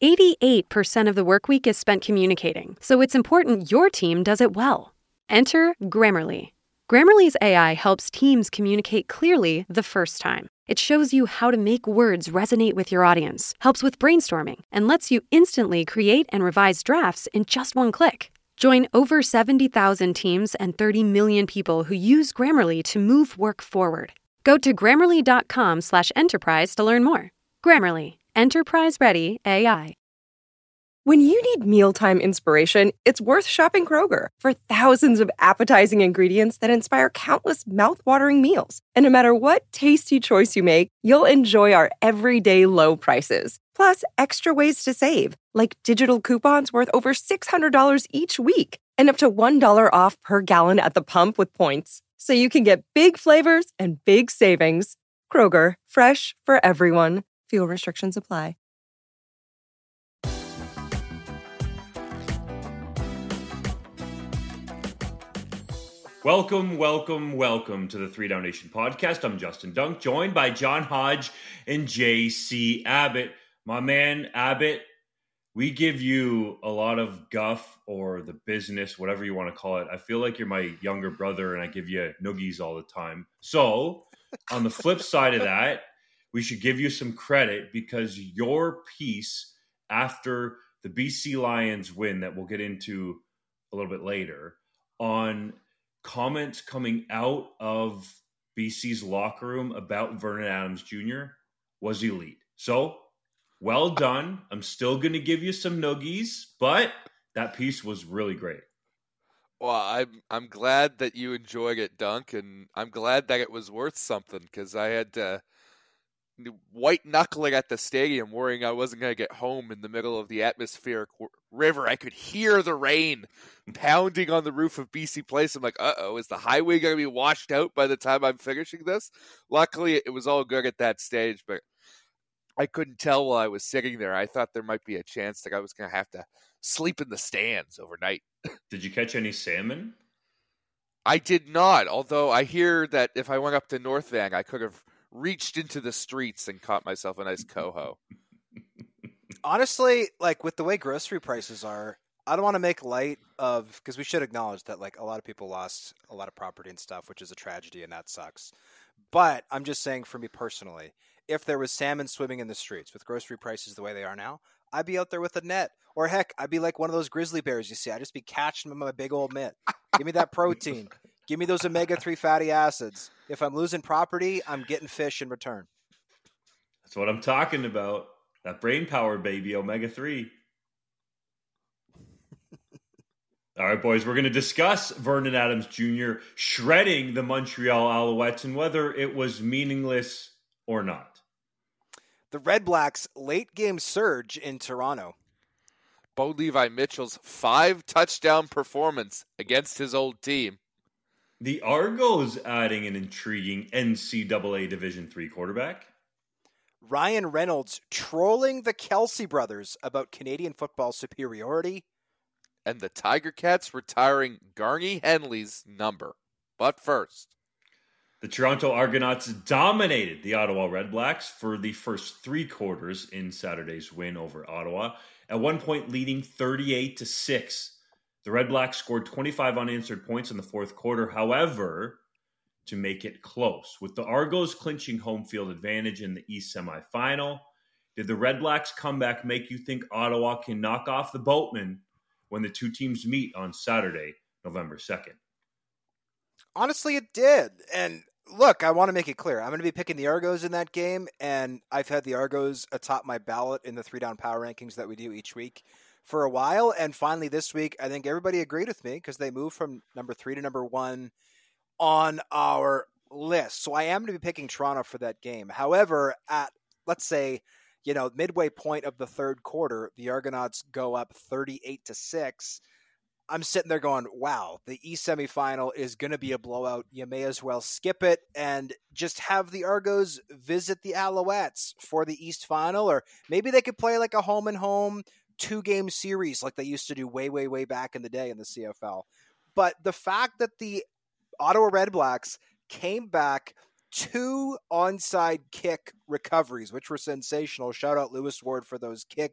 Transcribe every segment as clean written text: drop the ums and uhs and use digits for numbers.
88% of the work week is spent communicating, so it's important your team does it well. Enter Grammarly. Grammarly's AI helps teams communicate clearly the first time. It shows you how to make words resonate with your audience, helps with brainstorming, and lets you instantly create and revise drafts in just one click. Join over 70,000 teams and 30 million people who use Grammarly to move work forward. Go to grammarly.com/enterprise to learn more. Grammarly, enterprise-ready AI. When you need mealtime inspiration, it's worth shopping Kroger for thousands of appetizing ingredients that inspire countless mouth-watering meals. And no matter what tasty choice you make, you'll enjoy our everyday low prices. Plus, extra ways to save, like digital coupons worth over $600 each week and up to $1 off per gallon at the pump with points. So you can get big flavors and big savings. Kroger, fresh for everyone. Fuel restrictions apply. Welcome to the 3 Down Nation podcast. I'm Justin Dunk, joined by John Hodge and JC Abbott. My man, Abbott, we give you a lot of guff or the business, whatever you want to call it. I feel like you're my younger brother and I give you noogies all the time. So on the flip side of that, we should give you some credit because your piece after the BC Lions win that we'll get into a little bit later on comments coming out of BC's locker room about Vernon Adams Jr. was elite. So, well done. I'm still going to give you some noogies, but that piece was really great. Well, I'm glad that you enjoyed it, Dunk, and I'm glad that it was worth something because I had white knuckling at the stadium, worrying I wasn't going to get home in the middle of the atmospheric river. I could hear the rain pounding on the roof of BC Place. I'm like, is the highway going to be washed out by the time I'm finishing this? Luckily, it was all good at that stage, but I couldn't tell while I was sitting there. I thought there might be a chance that I was going to have to sleep in the stands overnight. Did you catch any salmon? I did not, although I hear that if I went up to North Van, I could have reached into the streets and caught myself a nice coho. Honestly, like with the way grocery prices are, I don't want to make light of, because we should acknowledge that like a lot of people lost a lot of property and stuff, which is a tragedy and that sucks. But I'm just saying for me personally, if there was salmon swimming in the streets with grocery prices the way they are now, I'd be out there with a net. Or heck, I'd be like one of those grizzly bears you see. I'd just be catching them with my big old mitt. Give me that protein. Give me those omega-3 fatty acids. If I'm losing property, I'm getting fish in return. That's what I'm talking about. That brain power, baby, omega-3. All right, boys, we're going to discuss Vernon Adams Jr. shredding the Montreal Alouettes and whether it was meaningless or not. The Red Blacks' late-game surge in Toronto. Bo Levi Mitchell's 5-touchdown performance against his old team. The Argos adding an intriguing NCAA Division III quarterback. Ryan Reynolds trolling the Kelsey brothers about Canadian football superiority. And the Tiger Cats retiring Garney Henley's number. But first, the Toronto Argonauts dominated the Ottawa Red Blacks for the first 3 quarters in Saturday's win over Ottawa, at one point leading 38-6. The Red Blacks scored 25 unanswered points in the fourth quarter, however, to make it close. With the Argos clinching home field advantage in the East semifinal, did the Red Blacks comeback make you think Ottawa can knock off the Boatmen when the two teams meet on Saturday, November 2nd? Honestly, it did. And look, I want to make it clear. I'm going to be picking the Argos in that game, and I've had the Argos atop my ballot in the 3-down power rankings that we do each week for a while. And finally this week, I think everybody agreed with me because they moved from number 3 to number 1 on our list. So I am going to be picking Toronto for that game. However, at, let's say, midway point of the third quarter, the Argonauts go up 38-6. I'm sitting there going, wow, the East semifinal is going to be a blowout. You may as well skip it and just have the Argos visit the Alouettes for the East final, or maybe they could play like a home and home 2-game series like they used to do way, way, way back in the day in the CFL. But the fact that the Ottawa Red Blacks came back 2 onside kick recoveries, which were sensational. Shout out Lewis Ward for those kicks.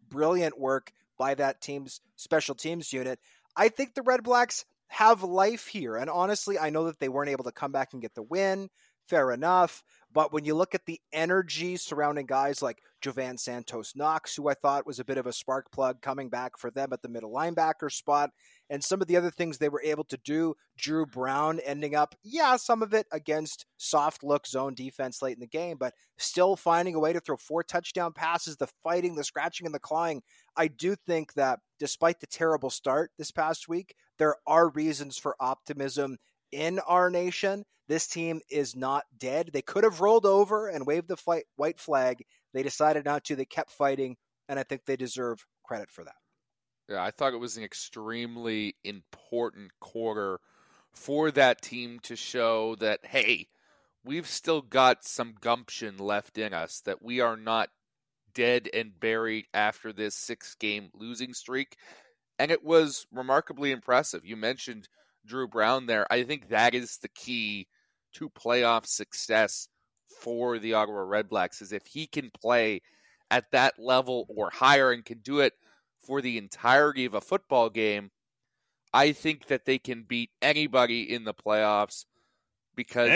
brilliant work by that team's special teams unit. I think the Red Blacks have life here. And honestly, I know that they weren't able to come back and get the win. Fair enough. But when you look at the energy surrounding guys like Jovan Santos-Knox, who I thought was a bit of a spark plug coming back for them at the middle linebacker spot, and some of the other things they were able to do, Drew Brown ending up, some of it against soft look zone defense late in the game, but still finding a way to throw 4 touchdown passes, the fighting, the scratching, and the clawing. I do think that despite the terrible start this past week, there are reasons for optimism in our nation. This team is not dead. They could have rolled over and waved the white flag. They decided not to. They kept fighting, and I think they deserve credit for that. Yeah, I thought it was an extremely important quarter for that team to show that, hey, we've still got some gumption left in us, that we are not dead and buried after this 6-game losing streak. And it was remarkably impressive. You mentioned Drew Brown there. I think that is the key to playoff success for the Ottawa Redblacks, is if he can play at that level or higher and can do it for the entirety of a football game, I think that they can beat anybody in the playoffs, because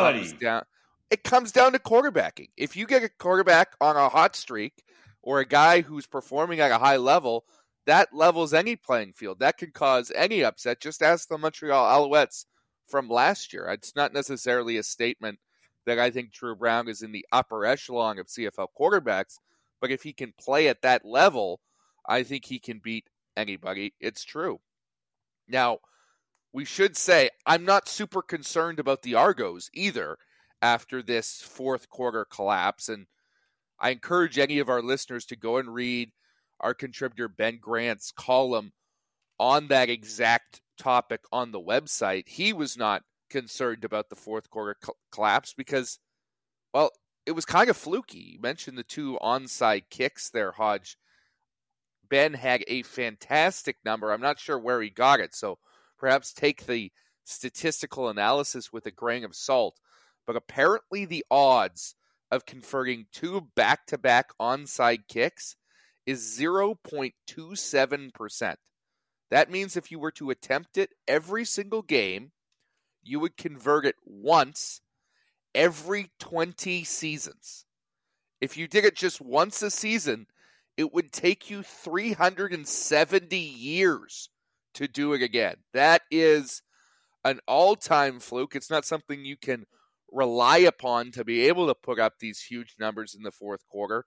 it comes down to quarterbacking. If you get a quarterback on a hot streak or a guy who's performing at a high level, that levels any playing field. That could cause any upset. Just ask the Montreal Alouettes from last year. It's not necessarily a statement that I think Drew Brown is in the upper echelon of CFL quarterbacks, but if he can play at that level, I think he can beat anybody. It's true. Now, we should say I'm not super concerned about the Argos either after this fourth quarter collapse, and I encourage any of our listeners to go and read our contributor Ben Grant's column on that exact topic on the website. He was not concerned about the fourth quarter collapse because, well, it was kind of fluky. You mentioned the 2 onside kicks there, Hodge. Ben had a fantastic number. I'm not sure where he got it, so perhaps take the statistical analysis with a grain of salt. But apparently the odds of converting 2 back-to-back onside kicks is 0.27%. That means if you were to attempt it every single game, you would convert it once every 20 seasons. If you did it just once a season, it would take you 370 years to do it again. That is an all-time fluke. It's not something you can rely upon to be able to put up these huge numbers in the fourth quarter.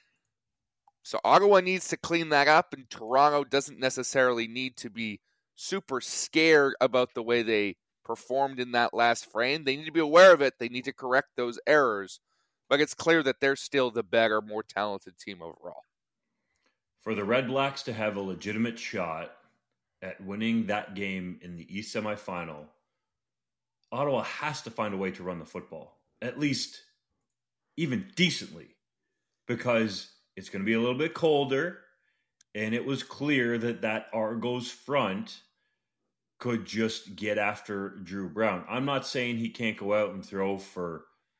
So Ottawa needs to clean that up, and Toronto doesn't necessarily need to be super scared about the way they performed in that last frame. They need to be aware of it. They need to correct those errors. But it's clear that they're still the better, more talented team overall. For the Red Blacks to have a legitimate shot at winning that game in the East semifinal, Ottawa has to find a way to run the football, at least even decently, because it's going to be a little bit colder, and it was clear that Argos front could just get after Drew Brown. I'm not saying he can't go out and throw for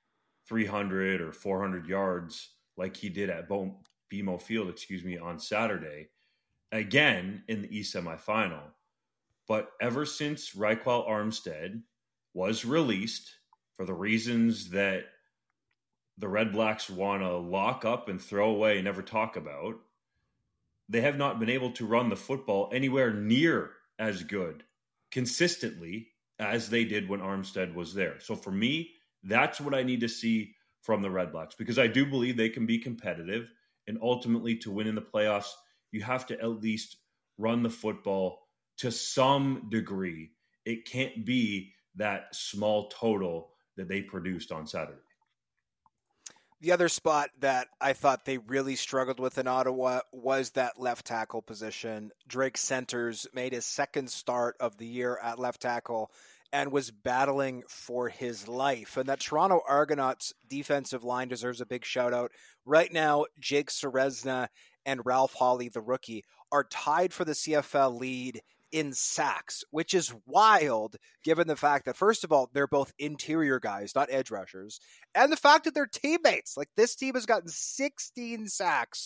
300 or 400 yards like he did at BMO Field, on Saturday, again in the East semifinal. But ever since Raquel Armstead was released, for the reasons that the Red Blacks want to lock up and throw away and never talk about, they have not been able to run the football anywhere near as good consistently as they did when Armstead was there. So for me, that's what I need to see from the Red Blacks, because I do believe they can be competitive, and ultimately to win in the playoffs, you have to at least run the football to some degree. It can't be that small total that they produced on Saturday. The other spot that I thought they really struggled with in Ottawa was that left tackle position. Drake Centers made his second start of the year at left tackle and was battling for his life. And that Toronto Argonauts defensive line deserves a big shout out. Right now, Jake Serezna and Ralph Hawley, the rookie, are tied for the CFL lead in sacks, which is wild given the fact that, first of all, they're both interior guys, not edge rushers, and the fact that they're teammates. Like, this team has gotten 16 sacks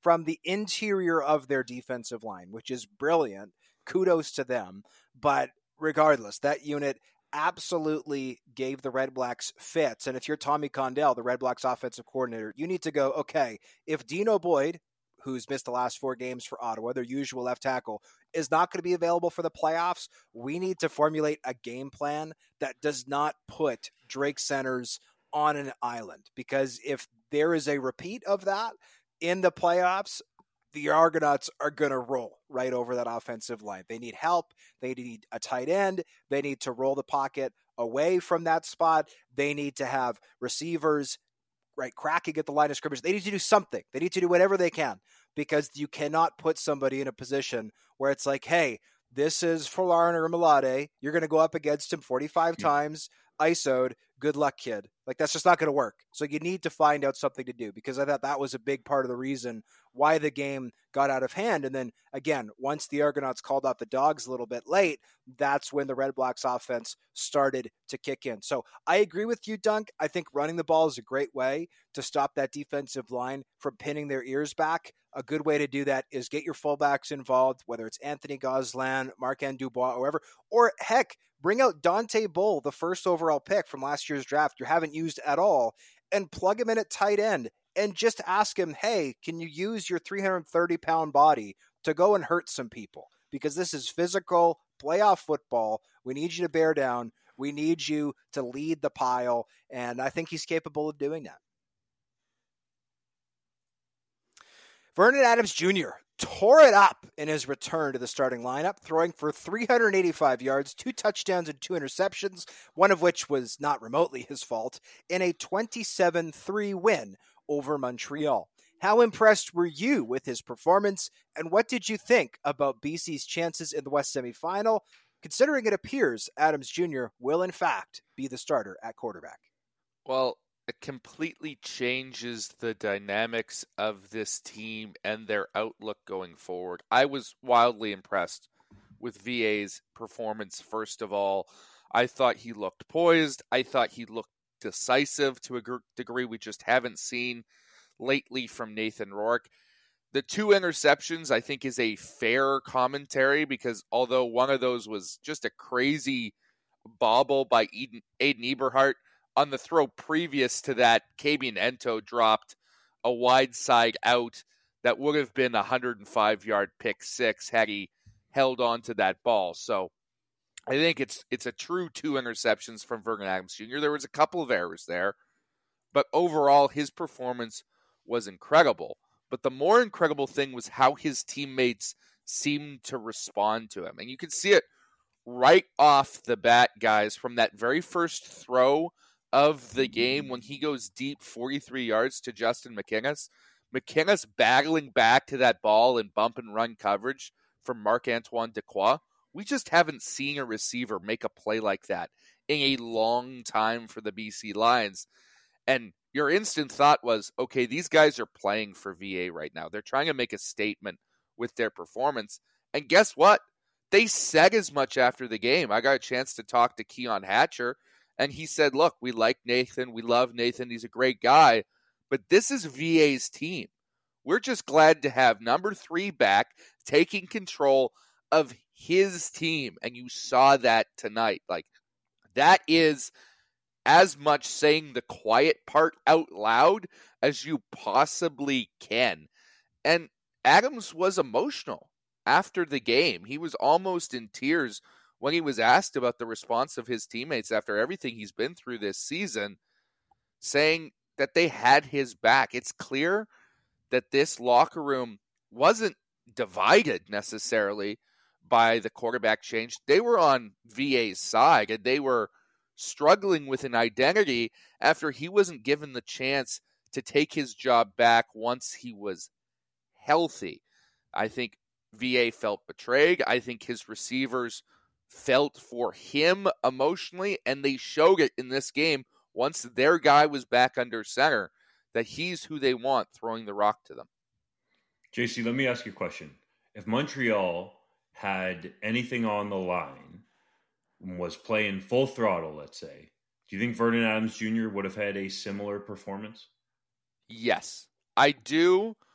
from the interior of their defensive line, which is brilliant. Kudos to them. But regardless, that unit absolutely gave the Red Blacks fits. And if you're Tommy Condell, the Red Blacks offensive coordinator, you need to go, okay, if Dino Boyd, who's missed the last 4 games for Ottawa, their usual left tackle, is not going to be available for the playoffs, we need to formulate a game plan that does not put Drake Centers on an island. Because if there is a repeat of that in the playoffs, the Argonauts are going to roll right over that offensive line. They need help. They need a tight end. They need to roll the pocket away from that spot. They need to have receivers cracking at the line of scrimmage. They need to do something. They need to do whatever they can, because you cannot put somebody in a position where it's like, hey, this is Folarin or Milade. You're going to go up against him 45 times, ISO'd. Good luck, kid. That's just not going to work. So you need to find out something to do, because I thought that was a big part of the reason why the game got out of hand. And then, again, once the Argonauts called out the Dogs a little bit late, that's when the Red Blacks offense started to kick in. So I agree with you, Dunk. I think running the ball is a great way to stop that defensive line from pinning their ears back. A good way to do that is get your fullbacks involved, whether it's Anthony Gosselin, Marc-Anne Dubois, or whoever, or heck, bring out Dante Bull, the first overall pick from last year's draft you haven't used at all, and plug him in at tight end and just ask him, hey, can you use your 330-pound body to go and hurt some people? Because this is physical playoff football. We need you to bear down. We need you to lead the pile, and I think he's capable of doing that. Vernon Adams Jr. tore it up in his return to the starting lineup, throwing for 385 yards, 2 touchdowns and 2 interceptions, one of which was not remotely his fault, in a 27-3 win over Montreal. How impressed were you with his performance, and what did you think about BC's chances in the West semifinal, considering it appears Adams Jr. will in fact be the starter at quarterback? Well, it completely changes the dynamics of this team and their outlook going forward. I was wildly impressed with VA's performance, first of all. I thought he looked poised. I thought he looked decisive to a degree we just haven't seen lately from Nathan Rourke. The 2 interceptions, I think, is a fair commentary, because although one of those was just a crazy bobble by Aiden Eberhardt, on the throw previous to that, Kabian Ento dropped a wide side out that would have been a 105-yard pick six had he held on to that ball. So I think it's a true 2 interceptions from Vernon Adams Jr. There was a couple of errors there, but overall his performance was incredible. But the more incredible thing was how his teammates seemed to respond to him. And you can see it right off the bat, guys, from that very first throw of the game when he goes deep 43 yards to Justin McInnes. McInnes battling back to that ball in bump and run coverage from Marc-Antoine Dequoy. We just haven't seen a receiver make a play like that in a long time for the BC Lions. And your instant thought was, okay, these guys are playing for VA right now. They're trying to make a statement with their performance. And guess what? They said as much after the game. I got a chance to talk to Keon Hatcher, and he said, look, we like Nathan. We love Nathan. He's a great guy. But this is VA's team. We're just glad to have number 3 back taking control of his team. And you saw that tonight. Like, that is as much saying the quiet part out loud as you possibly can. And Adams was emotional after the game. He was almost in tears when he was asked about the response of his teammates after everything he's been through this season, saying that they had his back. It's clear that this locker room wasn't divided necessarily by the quarterback change. They were on VA's side, and they were struggling with an identity after he wasn't given the chance to take his job back once he was healthy. I think VA felt betrayed. I think his receivers felt for him emotionally, and they showed it in this game once their guy was back under center, that he's who they want throwing the rock to them. JC, let me ask you a question. If Montreal had anything on the line, was playing full throttle, let's say, do you think Vernon Adams Jr. would have had a similar performance? Yes, I do.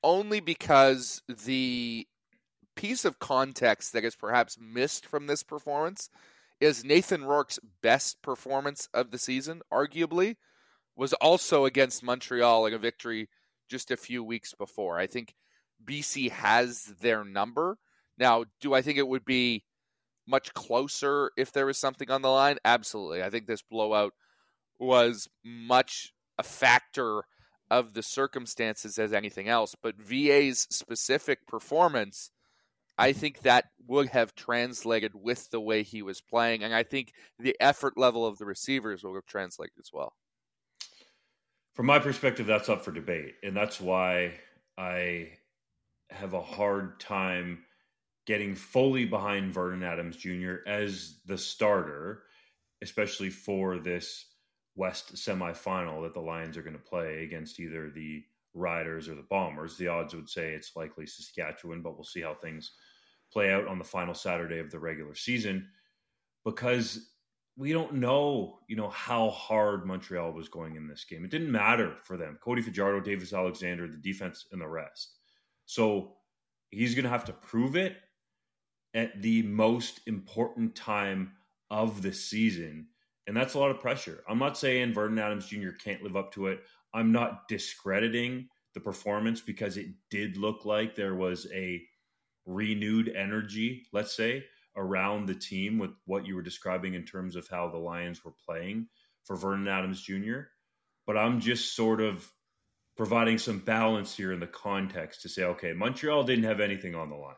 only because the piece of context that is perhaps missed from this performance is Nathan Rourke's best performance of the season, arguably, was also against Montreal in a victory just a few weeks before. I think BC has their number. Now, do I think it would be much closer if there was something on the line? Absolutely. I think this blowout was much a factor of the circumstances as anything else. But VA's specific performance, I think that would have translated with the way he was playing. And I think the effort level of the receivers would have translated as well. From my perspective, that's up for debate. And that's why I have a hard time getting fully behind Vernon Adams Jr. as the starter, especially for this West semifinal that the Lions are going to play against either the Riders or the Bombers. The odds would say it's likely Saskatchewan, but we'll see how things play out on the final Saturday of the regular season, because we don't know, how hard Montreal was going in this game. It didn't matter for them. Cody Fajardo, Davis Alexander, the defense, and the rest. So he's going to have to prove it at the most important time of the season. And that's a lot of pressure. I'm not saying Vernon Adams Jr. can't live up to it. I'm not discrediting the performance, because it did look like there was a renewed energy, let's say, around the team with what you were describing in terms of how the Lions were playing for Vernon Adams Jr. But I'm just sort of providing some balance here in the context to say, okay, Montreal didn't have anything on the line.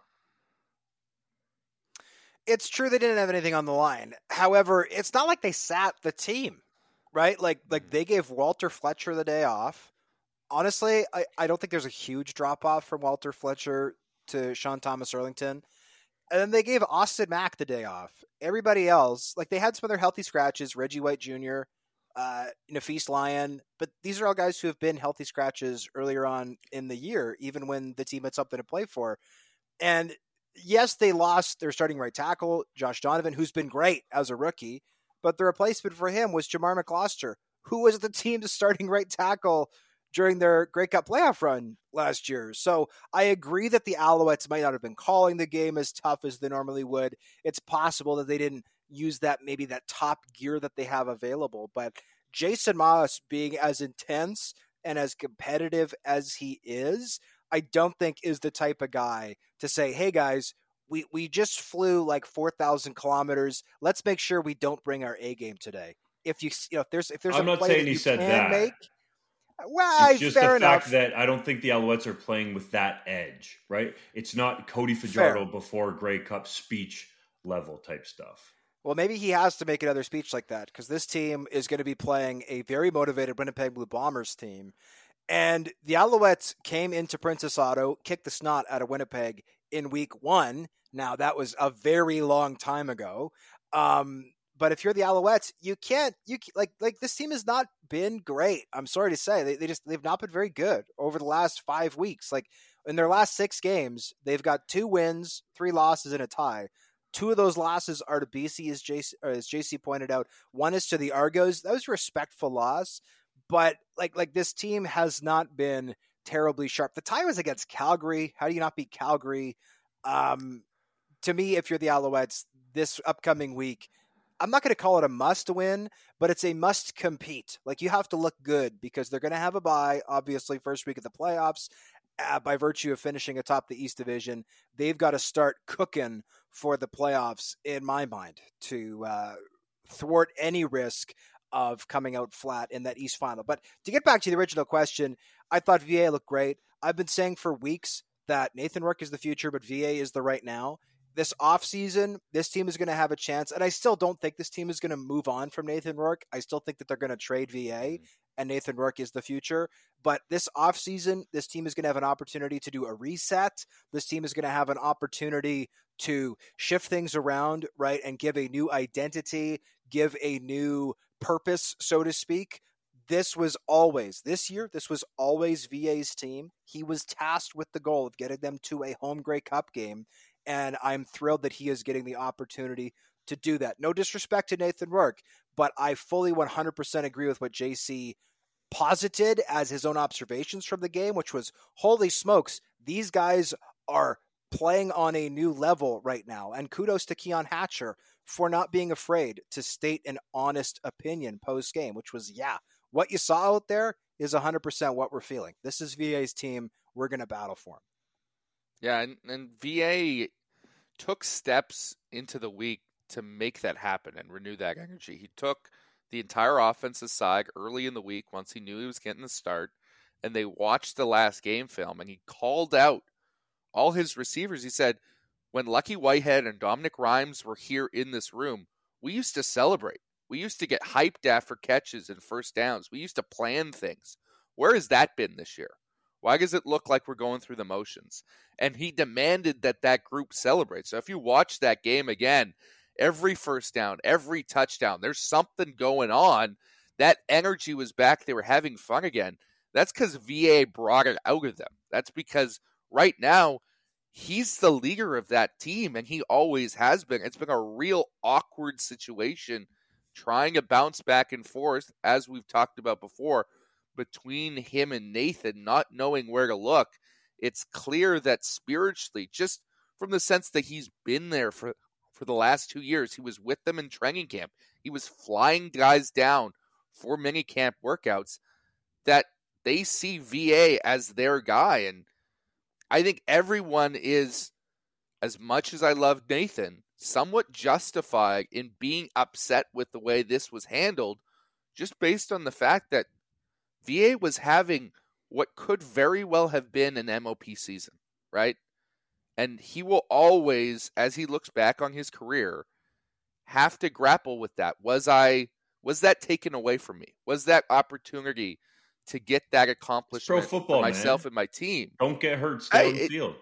It's true they didn't have anything on the line. However, it's not like they sat the team, right? Like they gave Walter Fletcher the day off. Honestly, I don't think there's a huge drop-off from Walter Fletcher to Sean Thomas Erlington. And then they gave Austin Mack the day off. Everybody else, they had some other healthy scratches, Reggie White Jr., Nafis Lyon, but these are all guys who have been healthy scratches earlier on in the year, even when the team had something to play for. And yes, they lost their starting right tackle, Josh Donovan, who's been great as a rookie, but the replacement for him was Jamar McCloster, who was the team's starting right tackle during their Grey Cup playoff run last year. So I agree that the Alouettes might not have been calling the game as tough as they normally would. It's possible that they didn't use maybe that top gear that they have available. But Jason Maas being as intense and as competitive as he is, I don't think is the type of guy to say, hey guys, we just flew 4,000 kilometers. Let's make sure we don't bring our A game today. If there's I'm not saying he said that. Well, it's just fair the enough. fact that I don't think the Alouettes are playing with that edge, right? It's not Cody Fajardo before Grey Cup speech level type stuff. Well, maybe he has to make another speech like that, because this team is going to be playing a very motivated Winnipeg Blue Bombers team. And the Alouettes came into Princess Auto, kicked the snot out of Winnipeg in week 1. Now, that was a very long time ago. But if you're the Alouettes, you this team has not been great. I'm sorry to say, they've not been very good over the last 5 weeks. In their last 6 games, they've got 2 wins, 3 losses, and a tie. 2 of those losses are to BC, as JC pointed out. One is to the Argos. That was a respectful loss, but this team has not been terribly sharp. The tie was against Calgary. How do you not beat Calgary? To me, if you're the Alouettes, this upcoming week, I'm not going to call it a must win, but it's a must compete. You have to look good, because they're going to have a bye, obviously, first week of the playoffs. By virtue of finishing atop the East Division, they've got to start cooking for the playoffs, in my mind, to thwart any risk of coming out flat in that East final. But to get back to the original question, I thought VA looked great. I've been saying for weeks that Nathan Rourke is the future, but VA is the right now. This offseason, this team is going to have a chance, and I still don't think this team is going to move on from Nathan Rourke. I still think that they're going to trade VA, and Nathan Rourke is the future. But this offseason, this team is going to have an opportunity to do a reset. This team is going to have an opportunity to shift things around, right, and give a new identity, give a new purpose, so to speak. This was always VA's team. He was tasked with the goal of getting them to a home Grey Cup game, and I'm thrilled that he is getting the opportunity to do that. No disrespect to Nathan Rourke, but I fully 100% agree with what JC posited as his own observations from the game, which was, holy smokes, these guys are playing on a new level right now. And kudos to Keon Hatcher for not being afraid to state an honest opinion post-game, which was, yeah, what you saw out there is 100% what we're feeling. This is VA's team. We're going to battle for him. Yeah, and VA took steps into the week to make that happen and renew that energy. He took the entire offense aside early in the week once he knew he was getting the start, and they watched the last game film, and he called out all his receivers. He said, when Lucky Whitehead and Dominic Rhymes were here in this room, we used to celebrate. We used to get hyped after catches and first downs. We used to plan things. Where has that been this year? Why does it look like we're going through the motions? And he demanded that that group celebrate. So if you watch that game again, every first down, every touchdown, there's something going on. That energy was back. They were having fun again. That's because VA brought it out of them. That's because right now, he's the leader of that team, and he always has been. It's been a real awkward situation trying to bounce back and forth, as we've talked about before, between him and Nathan, not knowing where to look. It's clear that spiritually, just from the sense that he's been there for the last 2 years, he was with them in training camp. He was flying guys down for mini camp workouts, that they see VA as their guy. And I think everyone is, as much as I love Nathan, somewhat justified in being upset with the way this was handled, just based on the fact that VA was having what could very well have been an MOP season, right? And he will always, as he looks back on his career, have to grapple with that. Was that taken away from me? Was that opportunity to get that accomplishment for football, for myself, man, and my team? Don't get hurt, stay on the field.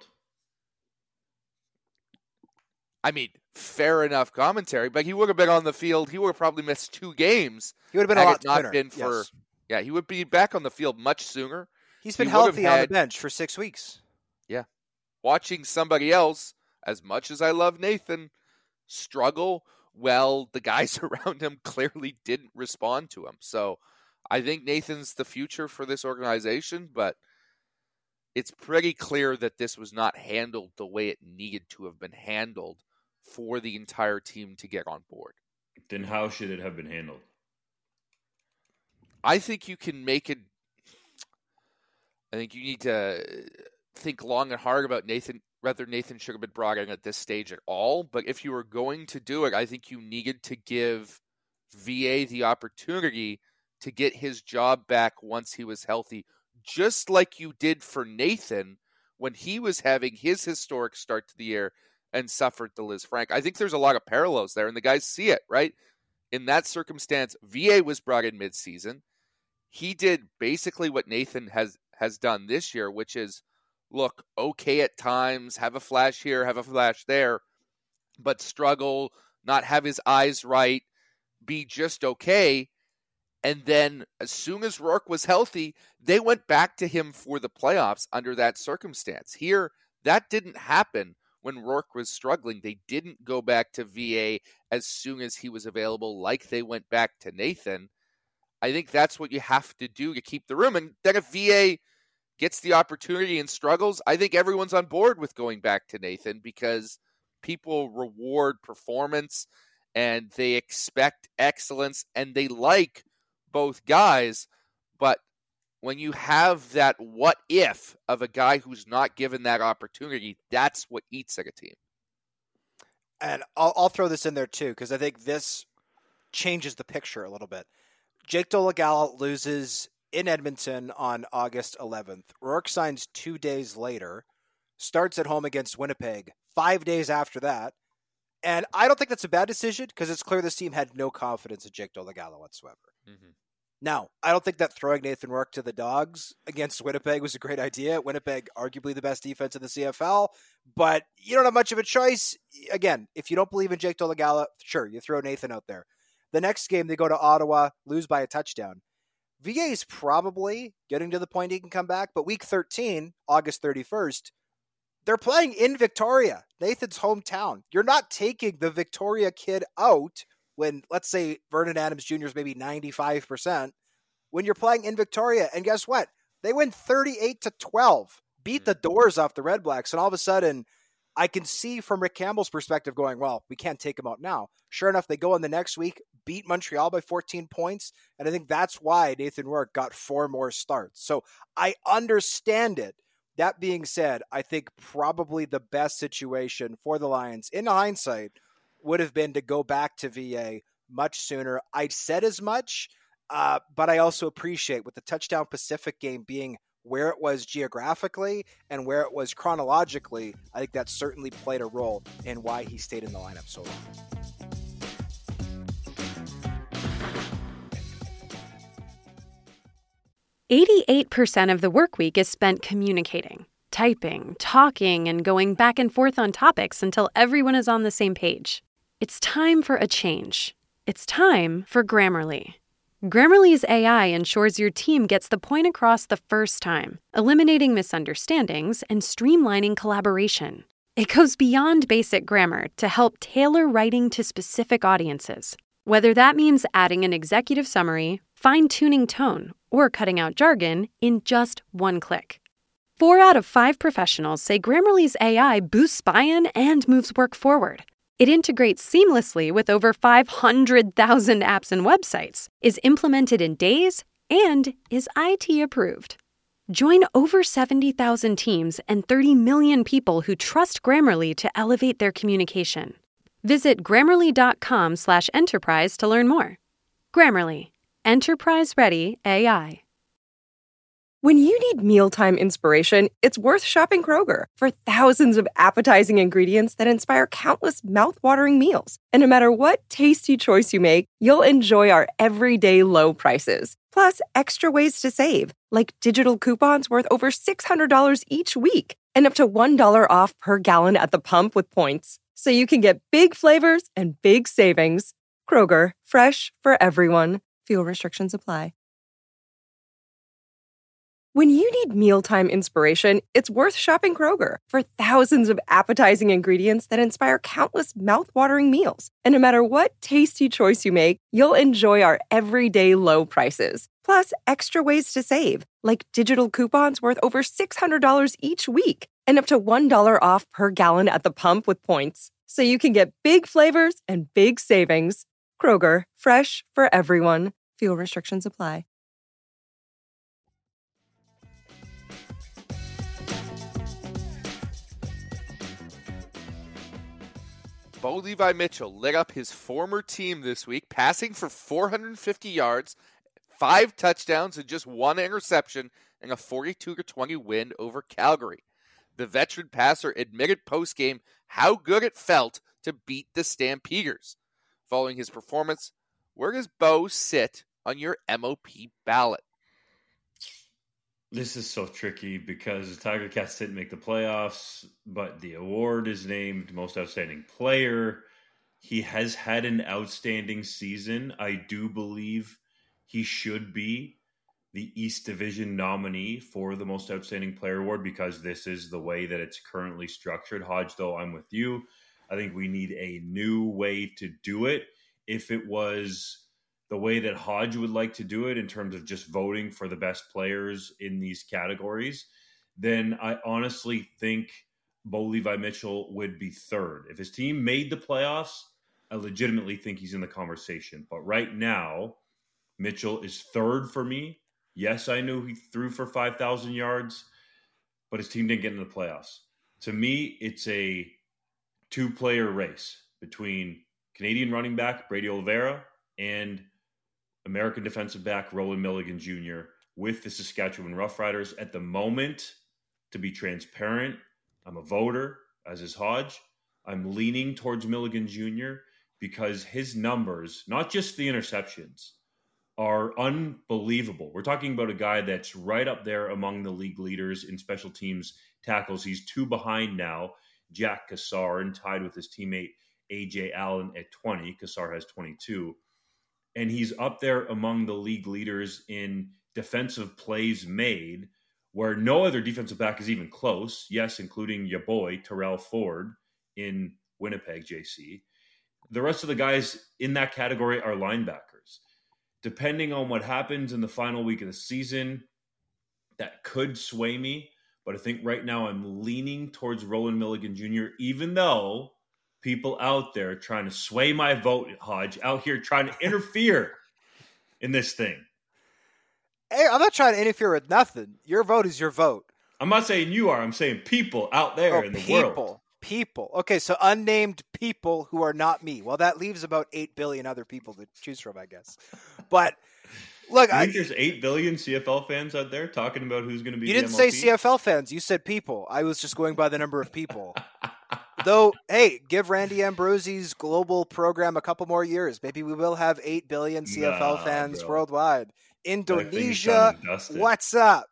I mean, fair enough commentary, but he would have been on the field. He would have probably missed 2 games. He would have been a lot sooner. Yes. Yeah, he would be back on the field much sooner. He's been healthy on the bench for 6 weeks. Yeah. Watching somebody else, as much as I love Nathan, struggle, well, the guys around him clearly didn't respond to him. So I think Nathan's the future for this organization, but it's pretty clear that this was not handled the way it needed to have been handled for the entire team to get on board. Then how should it have been handled? I think you can make it. I think you need to think long and hard about whether Nathan should have been brought in at this stage at all. But if you were going to do it, I think you needed to give VA the opportunity to get his job back once he was healthy, just like you did for Nathan when he was having his historic start to the year and suffered the Liz Frank. I think there's a lot of parallels there, and the guys see it, right? In that circumstance, VA was brought in midseason. He did basically what Nathan has done this year, which is look okay at times, have a flash here, have a flash there, but struggle, not have his eyes right, be just okay. And then as soon as Rourke was healthy, they went back to him for the playoffs under that circumstance. Here, that didn't happen when Rourke was struggling. They didn't go back to VA as soon as he was available like they went back to Nathan. I think that's what you have to do to keep the room. And then if VA gets the opportunity and struggles, I think everyone's on board with going back to Nathan because people reward performance and they expect excellence and they like both guys. But when you have that what if of a guy who's not given that opportunity, that's what eats at a team. And I'll throw this in there too, because I think this changes the picture a little bit. Jake Dolegala loses in Edmonton on August 11th. Rourke signs 2 days later, starts at home against Winnipeg 5 days after that. And I don't think that's a bad decision because it's clear this team had no confidence in Jake Dolegala whatsoever. Mm-hmm. Now, I don't think that throwing Nathan Rourke to the dogs against Winnipeg was a great idea. Winnipeg, arguably the best defense in the CFL, but you don't have much of a choice. Again, if you don't believe in Jake Dolegala, sure, you throw Nathan out there. The next game, they go to Ottawa, lose by a touchdown. VA is probably getting to the point he can come back, but week 13, August 31st, they're playing in Victoria, Nathan's hometown. You're not taking the Victoria kid out when, let's say, Vernon Adams Jr. is maybe 95%. when you're playing in Victoria. And guess what? They win 38-12, beat the doors off the Red Blacks. And all of a sudden, I can see from Rick Campbell's perspective going, well, we can't take them out now. Sure enough, they go in the next week, beat Montreal by 14 points. And I think that's why Nathan Rourke got 4 more starts. So I understand it. That being said, I think probably the best situation for the Lions in hindsight would have been to go back to VA much sooner. I said as much, but I also appreciate with the Touchdown Pacific game being where it was geographically and where it was chronologically, I think that certainly played a role in why he stayed in the lineup so long. "88% of the work week is spent communicating, typing, talking, and going back and forth on topics until everyone is on the same page. It's time for a change. It's time for Grammarly. Grammarly's AI ensures your team gets the point across the first time, eliminating misunderstandings and streamlining collaboration. It goes beyond basic grammar to help tailor writing to specific audiences, whether that means adding an executive summary, fine-tuning tone, or cutting out jargon in just one click. 4 out of 5 professionals say Grammarly's AI boosts buy-in and moves work forward. It integrates seamlessly with over 500,000 apps and websites, is implemented in days, and is IT approved. Join over 70,000 teams and 30 million people who trust Grammarly to elevate their communication. Visit Grammarly.com/enterprise to learn more. Grammarly, enterprise-ready AI. When you need mealtime inspiration, it's worth shopping Kroger for thousands of appetizing ingredients that inspire countless mouth-watering meals. And no matter what tasty choice you make, you'll enjoy our everyday low prices. Plus, extra ways to save, like digital coupons worth over $600 each week and up to $1 off per gallon at the pump with points. So you can get big flavors and big savings. Kroger, fresh for everyone. Fuel restrictions apply. When you need mealtime inspiration, it's worth shopping Kroger for thousands of appetizing ingredients that inspire countless mouth-watering meals. And no matter what tasty choice you make, you'll enjoy our everyday low prices. Plus, extra ways to save, like digital coupons worth over $600 each week and up to $1 off per gallon at the pump with points. So you can get big flavors and big savings. Kroger, fresh for everyone. Fuel restrictions apply. Bo Levi Mitchell lit up his former team this week, passing for 450 yards, 5 touchdowns, and just 1 interception in a 42-20 win over Calgary. The veteran passer admitted post-game how good it felt to beat the Stampeders. Following his performance, where does Bo sit on your MOP ballot? This is so tricky because the Tiger Cats didn't make the playoffs, but the award is named Most Outstanding Player. He has had an outstanding season. I do believe he should be the East Division nominee for the Most Outstanding Player award because this is the way that it's currently structured. Hodge, though, I'm with you. I think we need a new way to do it. If it was the way that Hodge would like to do it in terms of just voting for the best players in these categories, then I honestly think Bo Levi Mitchell would be third. If his team made the playoffs, I legitimately think he's in the conversation. But right now, Mitchell is third for me. Yes, I knew he threw for 5,000 yards, but his team didn't get into the playoffs. To me, it's a 2-player race between Canadian running back Brady Oliveira and American defensive back Roland Milligan Jr. with the Saskatchewan Roughriders. At the moment, to be transparent, I'm a voter, as is Hodge. I'm leaning towards Milligan Jr. because his numbers, not just the interceptions, are unbelievable. We're talking about a guy that's right up there among the league leaders in special teams tackles. He's 2 behind now, Jack Cassar, and tied with his teammate A.J. Allen at 20. Cassar has 22. And he's up there among the league leaders in defensive plays made, where no other defensive back is even close. Yes, including your boy, Terrell Ford in Winnipeg, JC. The rest of the guys in that category are linebackers. depending on what happens in the final week of the season, that could sway me. But I think right now I'm leaning towards Roland Milligan Jr., even though people out there trying to sway my vote, Hodge, out here trying to interfere in this thing. Hey, I'm not trying to interfere with nothing. Your vote is your vote. I'm not saying you are. I'm saying people out there in the world. People. Okay, so unnamed people who are not me. Well, that leaves about 8 billion other people to choose from, I guess. But look, I think there's 8 billion CFL fans out there talking about who's going to be. You didn't say CFL fans. You said people. I was just going by the number of people. Though, hey, give Randy Ambrosie's global program a couple more years. Maybe we will have 8 billion CFL fans worldwide. Indonesia, what's up?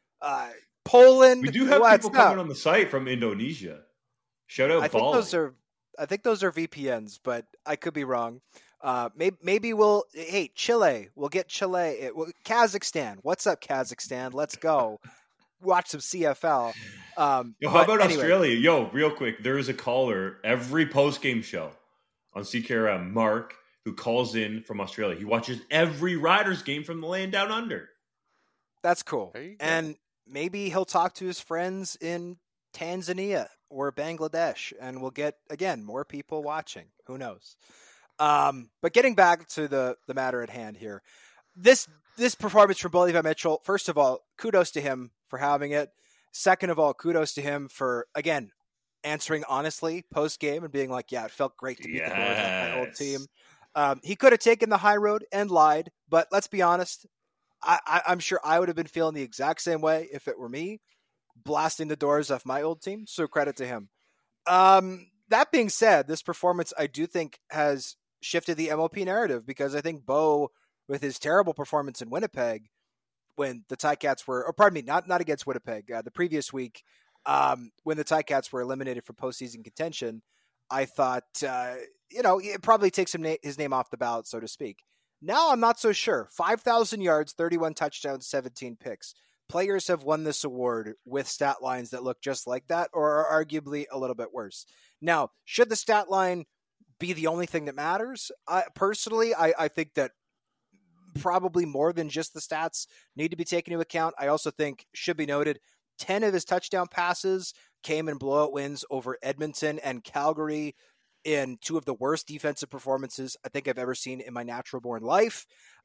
Poland, we do have what's people coming on the site from Indonesia. Shout out Bali. I think those are VPNs, but I could be wrong. Maybe we'll. Hey, Chile. We'll get Chile. Kazakhstan. What's up, Kazakhstan? Let's go. Watch some CFL. How about Australia? Yo, real quick. There is a caller every post-game show on CKRM, Mark, who calls in from Australia. He watches every Riders game from the land down under. That's cool. And maybe he'll talk to his friends in Tanzania or Bangladesh, and we'll get, again, more people watching. Who knows? But getting back to the matter at hand here, this performance from Bo Levi Mitchell, first of all, kudos to him for having it. Second of all, kudos to him for, again, answering honestly post-game and being like, yeah, it felt great to beat the Boys, my old team. He could have taken the high road and lied, but let's be honest, I'm sure I would have been feeling the exact same way if it were me, blasting the doors of my old team, so credit to him. That being said, this performance I do think has shifted the MOP narrative, because I think Bo, with his terrible performance in Winnipeg, when the Ticats were, or pardon me, not against Winnipeg, the previous week, when the Ticats were eliminated from postseason contention, I thought, it probably takes his name off the ballot, so to speak. Now I'm not so sure. 5,000 yards, 31 touchdowns, 17 picks. Players have won this award with stat lines that look just like that, or are arguably a little bit worse. Now, should the stat line be the only thing that matters? Personally, I think that probably more than just the stats need to be taken into account. I also think, should be noted, 10 of his touchdown passes came in blowout wins over Edmonton and Calgary in two of the worst defensive performances I think I've ever seen in my natural-born life.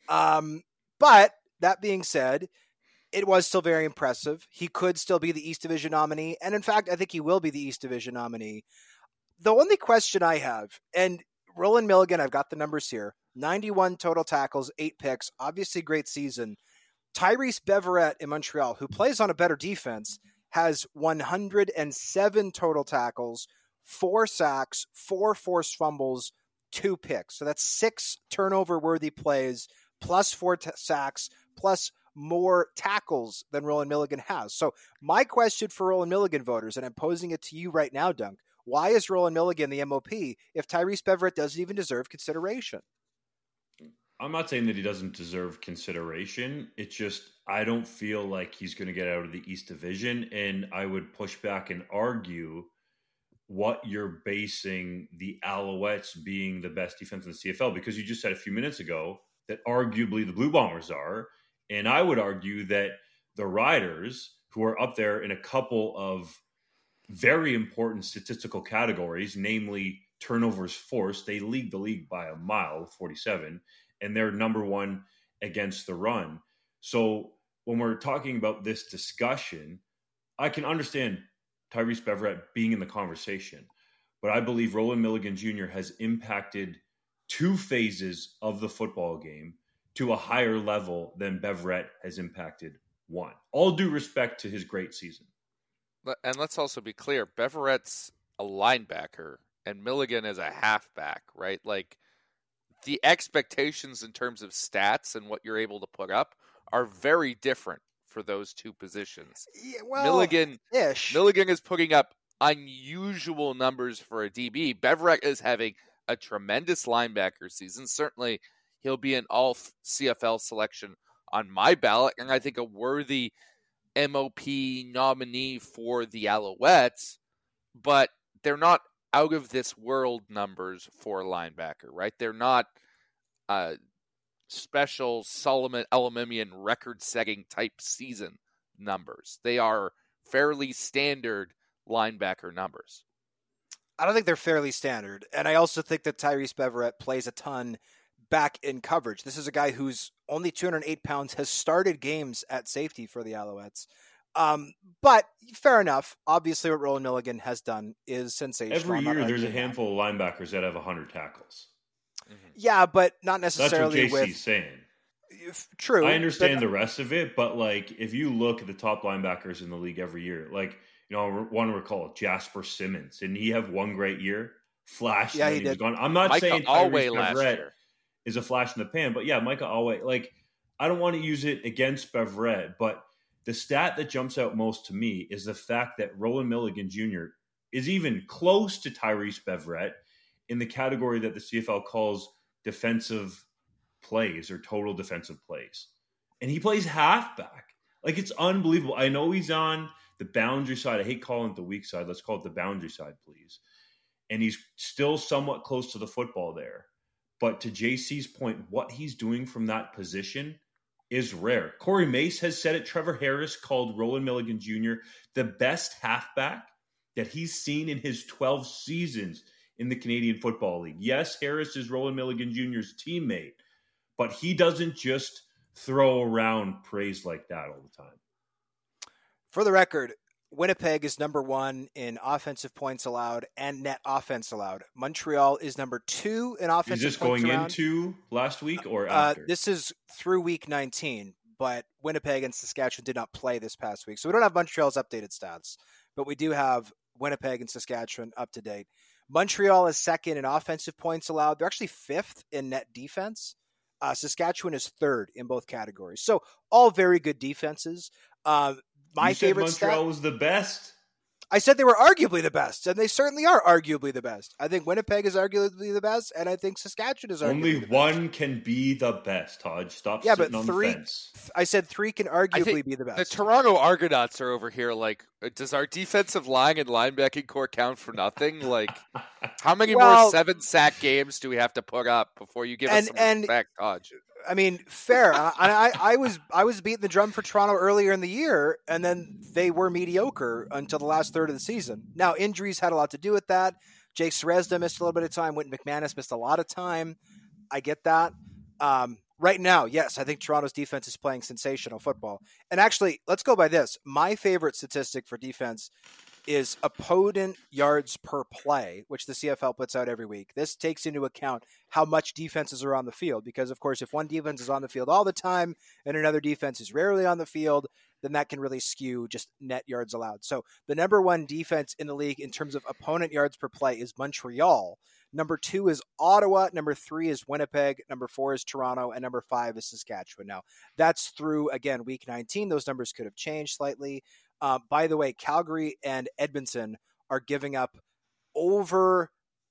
But that being said, it was still very impressive. He could still be the East Division nominee, and in fact, I think he will be the East Division nominee. The only question I have, and Roland Milligan, I've got the numbers here, 91 total tackles, 8 picks, obviously great season. Tyrese Beverette in Montreal, who plays on a better defense, has 107 total tackles, 4 sacks, 4 forced fumbles, 2 picks. So that's 6 turnover-worthy plays, plus 4 sacks, plus more tackles than Roland Milligan has. So my question for Roland Milligan voters, and I'm posing it to you right now, Dunk, why is Roland Milligan the MOP if Tyrese Beverette doesn't even deserve consideration? I'm not saying that he doesn't deserve consideration. It's just I don't feel like he's going to get out of the East Division, and I would push back and argue what you're basing the Alouettes being the best defense in the CFL, because you just said a few minutes ago that arguably the Blue Bombers are, and I would argue that the Riders, who are up there in a couple of very important statistical categories, namely turnovers forced, they lead the league by a mile, 47, and they're number 1 against the run. So when we're talking about this discussion, I can understand Tyrese Beverette being in the conversation, but I believe Roland Milligan Jr. has impacted 2 phases of the football game to a higher level than Beverette has impacted 1. All due respect to his great season. And let's also be clear, Beverette's a linebacker and Milligan is a halfback, right? Like, the expectations in terms of stats and what you're able to put up are very different for those 2 positions. Yeah, well, Milligan is putting up unusual numbers for a DB. Beverette is having a tremendous linebacker season. Certainly, he'll be an all CFL selection on my ballot, and I think a worthy MOP nominee for the Alouettes, but they're not out of this world numbers for linebacker, right? They're not special Solomon Elimimian record-setting type season numbers. They are fairly standard linebacker numbers. I don't think they're fairly standard. And I also think that Tyrese Beverett plays a ton back in coverage. This is a guy who's only 208 pounds, has started games at safety for the Alouettes. But fair enough. Obviously, what Roland Milligan has done is sensational. Every year, there's a handful of linebackers that have 100 tackles. Mm-hmm. Yeah, but not necessarily That's what JC's saying. True. I understand the rest of it, but like if you look at the top linebackers in the league every year, like I want to recall Jasper Simmons. Didn't he have one great year? Flash. Yeah, and he was did. gone. I'm not Micah saying Alway Tyrese last Beverett year is a flash in the pan, but yeah, Micah Alway. Like I don't want to use it against Beverett, but the stat that jumps out most to me is the fact that Roland Milligan Jr. is even close to Tyrese Beverett in the category that the CFL calls defensive plays or total defensive plays. And he plays halfback. Like, it's unbelievable. I know he's on the boundary side. I hate calling it the weak side. Let's call it the boundary side, please. And he's still somewhat close to the football there. But to JC's point, what he's doing from that position is rare. Corey Mace has said it. Trevor Harris called Roland Milligan Jr. the best halfback that he's seen in his 12 seasons in the Canadian Football League. Yes, Harris is Roland Milligan Jr.'s teammate, but he doesn't just throw around praise like that all the time. For the record, Winnipeg is number 1 in offensive points allowed and net offense allowed. Montreal is number 2 in offensive points allowed. Is this going into last week or after? This is through week 19, but Winnipeg and Saskatchewan did not play this past week. So we don't have Montreal's updated stats, but we do have Winnipeg and Saskatchewan up to date. Montreal is second in offensive points allowed. They're actually 5th in net defense. Saskatchewan is 3rd in both categories. So all very good defenses. My favorite Montreal was the best. I said they were arguably the best, and they certainly are arguably the best. I think Winnipeg is arguably the best, and I think Saskatchewan is arguably Only the best. One can be the best, Hodge. Stop sitting on the fence. I said 3 can arguably be the best. The Toronto Argonauts are over here like, does our defensive line and linebacking core count for nothing? Like, how many more 7-sack games do we have to put up before you give us some respect, Hodge? I mean, fair. I was beating the drum for Toronto earlier in the year, and then they were mediocre until the last third of the season. Now, injuries had a lot to do with that. Jake Serezda missed a little bit of time. Wynton McManus missed a lot of time. I get that. Right now, yes, I think Toronto's defense is playing sensational football. And actually, let's go by this. My favorite statistic for defense is opponent yards per play, which the CFL puts out every week. This takes into account how much defenses are on the field, because, of course, if one defense is on the field all the time and another defense is rarely on the field, then that can really skew just net yards allowed. So the number 1 defense in the league in terms of opponent yards per play is Montreal. Number 2 is Ottawa. Number 3 is Winnipeg. Number 4 is Toronto. And number 5 is Saskatchewan. Now, that's through, again, week 19. Those numbers could have changed slightly. By the way, Calgary and Edmonton are giving up over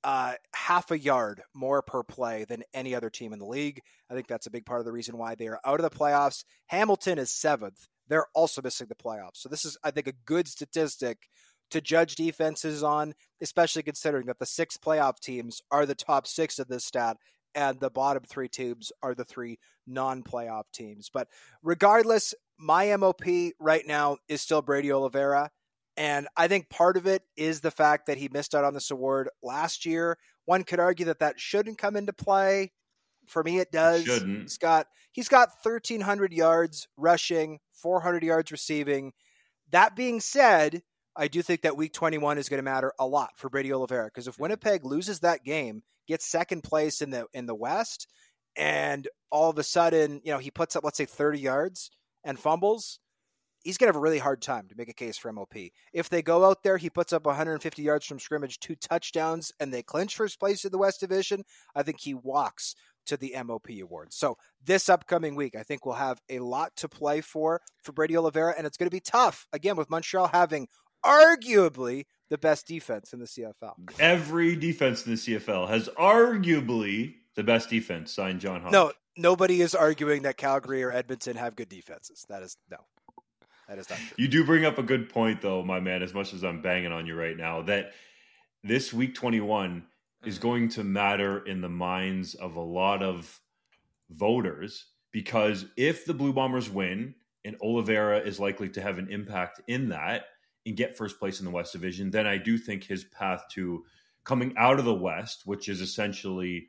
half a yard more per play than any other team in the league. I think that's a big part of the reason why they are out of the playoffs. Hamilton is 7th. They're also missing the playoffs. So this is, I think, a good statistic to judge defenses on, especially considering that the 6 playoff teams are the top 6 of this stat, and the bottom 3 teams are the 3 non-playoff teams. But regardless, my MOP right now is still Brady Oliveira. And I think part of it is the fact that he missed out on this award last year. One could argue that that shouldn't come into play. For me, it does. Shouldn't. He's got 1,300 yards rushing, 400 yards receiving. That being said, I do think that week 21 is going to matter a lot for Brady Oliveira, because if Winnipeg loses that game, gets second place in the West, and all of a sudden, he puts up, let's say, 30 yards and fumbles, he's going to have a really hard time to make a case for MOP. If they go out there, he puts up 150 yards from scrimmage, 2 touchdowns, and they clinch first place in the West Division, I think he walks to the MOP award. So this upcoming week, I think we'll have a lot to play for Brady Oliveira, and it's going to be tough, again, with Montreal having arguably the best defense in the CFL. Every defense in the CFL has arguably the best defense, signed John Hodge. No, nobody is arguing that Calgary or Edmonton have good defenses. That is not true. You do bring up a good point, though, my man, as much as I'm banging on you right now, that this week 21 is going to matter in the minds of a lot of voters, because if the Blue Bombers win and Oliveira is likely to have an impact in that and get first place in the West Division, then I do think his path to coming out of the West, which is essentially,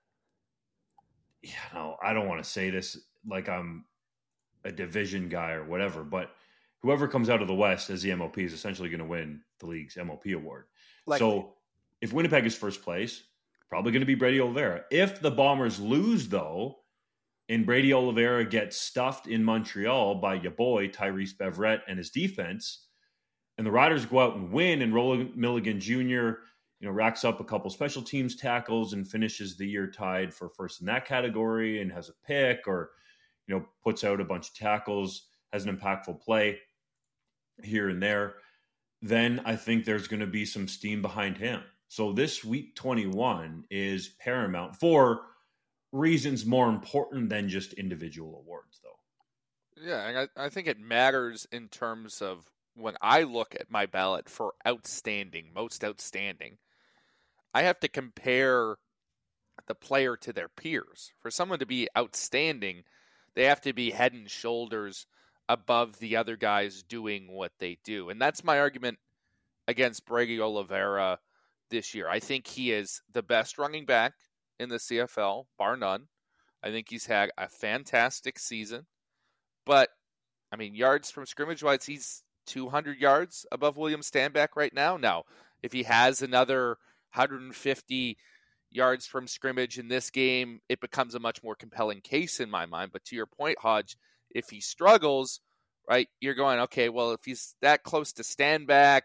I don't want to say this like I'm a division guy or whatever, but whoever comes out of the West as the MOP is essentially going to win the league's MOP award. So if Winnipeg is first place, probably going to be Brady Oliveira. If the Bombers lose, though, and Brady Oliveira gets stuffed in Montreal by your boy Tyrese Beverette and his defense, and the Riders go out and win, and Roland Milligan Jr., racks up a couple special teams tackles and finishes the year tied for first in that category and has a pick, or puts out a bunch of tackles, has an impactful play here and there, then I think there's going to be some steam behind him. So this week 21 is paramount for reasons more important than just individual awards, though. Yeah, and I think it matters in terms of when I look at my ballot for outstanding, most outstanding, I have to compare the player to their peers. For someone to be outstanding, they have to be head and shoulders above the other guys doing what they do. And that's my argument against Brady Oliveira this year. I think he is the best running back in the CFL, bar none. I think he's had a fantastic season. But, yards from scrimmage-wise, he's 200 yards above William Stanback right now. Now, if he has another 150 yards from scrimmage in this game, it becomes a much more compelling case in my mind. But to your point, Hodge, if he struggles, right, you're going, okay, well, if he's that close to Stanback,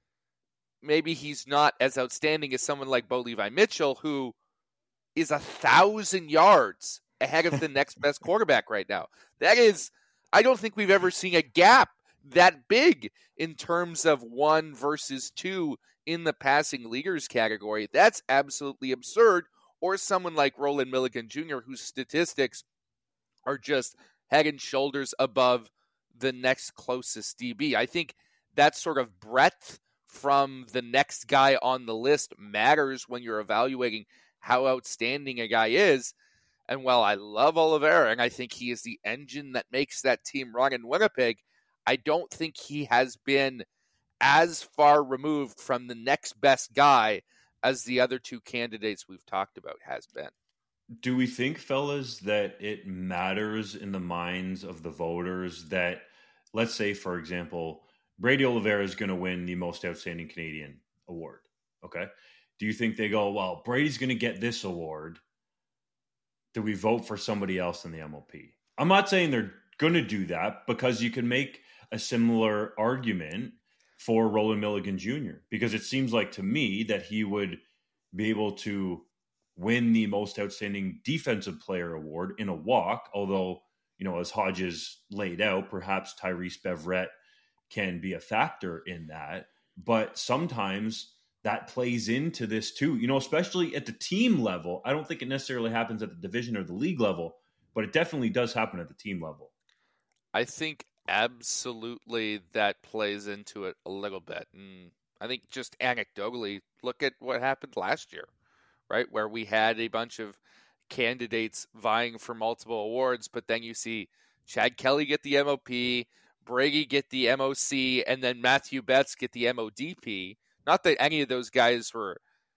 maybe he's not as outstanding as someone like Bo Levi Mitchell, who is 1,000 yards ahead of the next best quarterback right now. That is, I don't think we've ever seen a gap that big in terms of 1 versus 2 in the passing leaguers category. That's absolutely absurd. Or someone like Roland Milligan Jr., whose statistics are just head and shoulders above the next closest DB. I think that sort of breadth from the next guy on the list matters when you're evaluating how outstanding a guy is. And while I love Oliveira, and I think he is the engine that makes that team run in Winnipeg, I don't think he has been as far removed from the next best guy as the other two candidates we've talked about has been. Do we think, fellas, that it matters in the minds of the voters that, let's say, for example, Brady Oliveira is going to win the most outstanding Canadian award, okay? Do you think they go, well, Brady's going to get this award. Do we vote for somebody else in the MOP? I'm not saying they're going to do that, because you can make a similar argument for Roland Milligan Jr., because it seems like to me that he would be able to win the most outstanding defensive player award in a walk, although, as Hodges laid out, perhaps Tyrese Beverette can be a factor in that. But sometimes that plays into this too, especially at the team level. I don't think it necessarily happens at the division or the league level, but it definitely does happen at the team level. I think absolutely that plays into it a little bit. And I think just anecdotally, look at what happened last year, right? Where we had a bunch of candidates vying for multiple awards, but then you see Chad Kelly get the MOP, Brady get the MOC, and then Matthew Betts get the MODP. Not that any of those guys were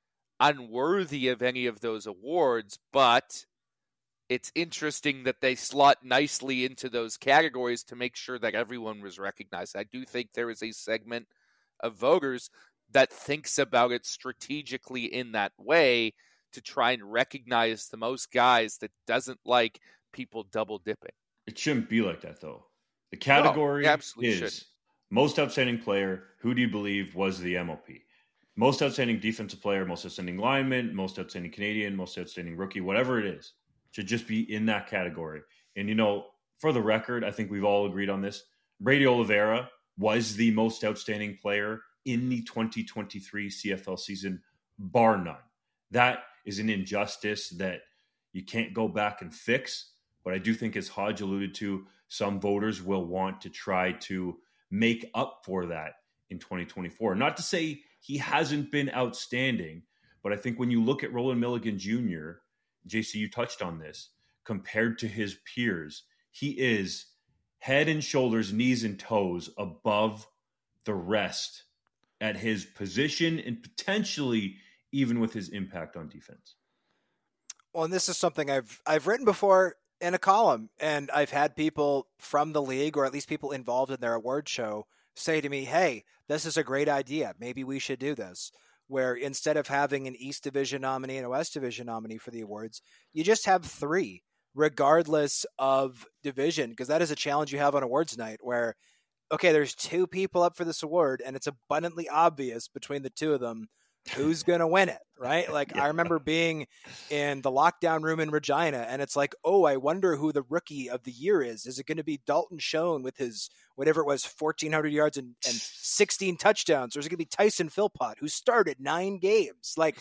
unworthy of any of those awards, but it's interesting that they slot nicely into those categories to make sure that everyone was recognized. I do think there is a segment of voters that thinks about it strategically in that way to try and recognize the most guys that doesn't like people double dipping. It shouldn't be like that, though. The category is most outstanding player. Who do you believe was the MOP? Most outstanding defensive player, most outstanding lineman, most outstanding Canadian, most outstanding rookie, whatever it is, should just be in that category. And, for the record, I think we've all agreed on this. Brady Oliveira was the most outstanding player in the 2023 CFL season, bar none. That is an injustice that you can't go back and fix. But I do think, as Hodge alluded to, some voters will want to try to make up for that in 2024. Not to say he hasn't been outstanding, but I think when you look at Roland Milligan Jr., JC, you touched on this, compared to his peers, he is head and shoulders, knees and toes above the rest at his position and potentially even with his impact on defense. Well, and this is something I've written before in a column, and I've had people from the league, or at least people involved in their award show, say to me, hey, this is a great idea. Maybe we should do this. Where instead of having an East Division nominee and a West Division nominee for the awards, you just have 3, regardless of division, because that is a challenge you have on awards night where, okay, there's 2 people up for this award, and it's abundantly obvious between the 2 of them who's going to win it, right? Like, yeah. I remember being in the lockdown room in Regina, and it's like, oh, I wonder who the rookie of the year is. Is it going to be Dalton Schoen with his, whatever it was, 1,400 yards and 16 touchdowns? Or is it going to be Tyson Philpott, who started 9 games? Like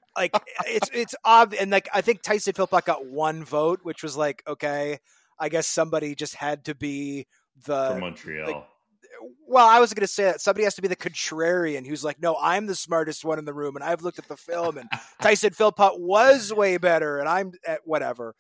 it's obvious. And like, I think Tyson Philpott got 1 vote, which was like, okay, I guess somebody just had to be for Montreal. Like, well, I was going to say that somebody has to be the contrarian who's like, no, I'm the smartest one in the room, and I've looked at the film, and Tyson Philpott was way better, and I'm at whatever.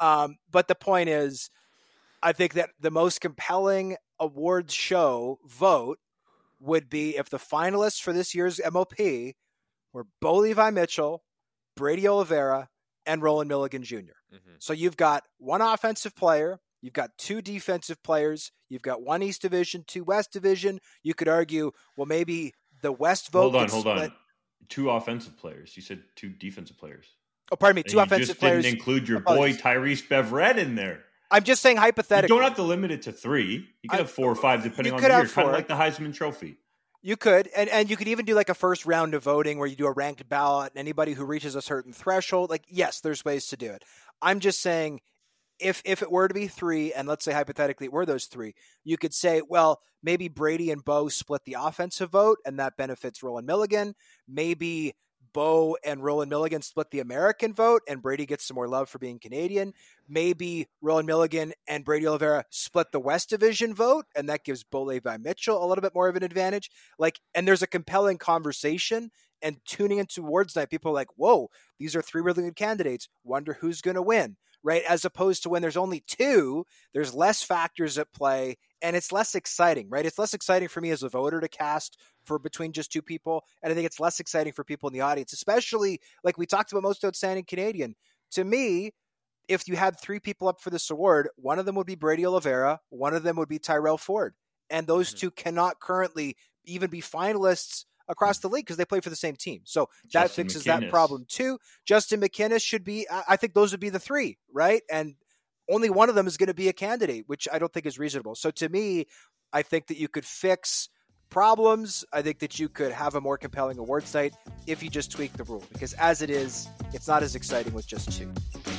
But the point is, I think that the most compelling awards show vote would be if the finalists for this year's MOP were Bo Levi Mitchell, Brady Oliveira, and Roland Milligan Jr. Mm-hmm. So you've got 1 offensive player, you've got 2 defensive players, you've got 1 East Division, 2 West Division. You could argue, well, maybe the West vote. Hold on. 2 offensive players. You said 2 defensive players. Oh, pardon me. 2 offensive players. Didn't include your boy Tyrese Beverette in there. I'm just saying hypothetically. You don't have to limit it to 3. You could have 4 or 5 depending on the year. Kind of like the Heisman Trophy. You could, and you could even do like a first round of voting where you do a ranked ballot, and anybody who reaches a certain threshold, like, yes, there's ways to do it. I'm just saying, if it were to be 3, and let's say hypothetically it were those 3, you could say, well, maybe Brady and Bo split the offensive vote, and that benefits Roland Milligan. Maybe Bo and Roland Milligan split the American vote, and Brady gets some more love for being Canadian. Maybe Roland Milligan and Brady Oliveira split the West Division vote, and that gives Bo Levi Mitchell a little bit more of an advantage. Like, and there's a compelling conversation, and tuning into awards night, people are like, whoa, these are 3 really good candidates. Wonder who's going to win, right? As opposed to when there's only 2, there's less factors at play, and it's less exciting, right? It's less exciting for me as a voter to cast for between just 2 people, and I think it's less exciting for people in the audience, especially like we talked about most outstanding Canadian. To me, if you had 3 people up for this award, one of them would be Brady Oliveira, one of them would be Tyrell Ford, and those 2 cannot currently even be finalists across the league because they play for the same team. So that fixes that problem too. Justin McInnis should be, I think those would be the 3, right? And only one of them is going to be a candidate, which I don't think is reasonable. So to me, I think that you could fix problems. I think that you could have a more compelling awards night if you just tweak the rule, because as it is, it's not as exciting with just 2.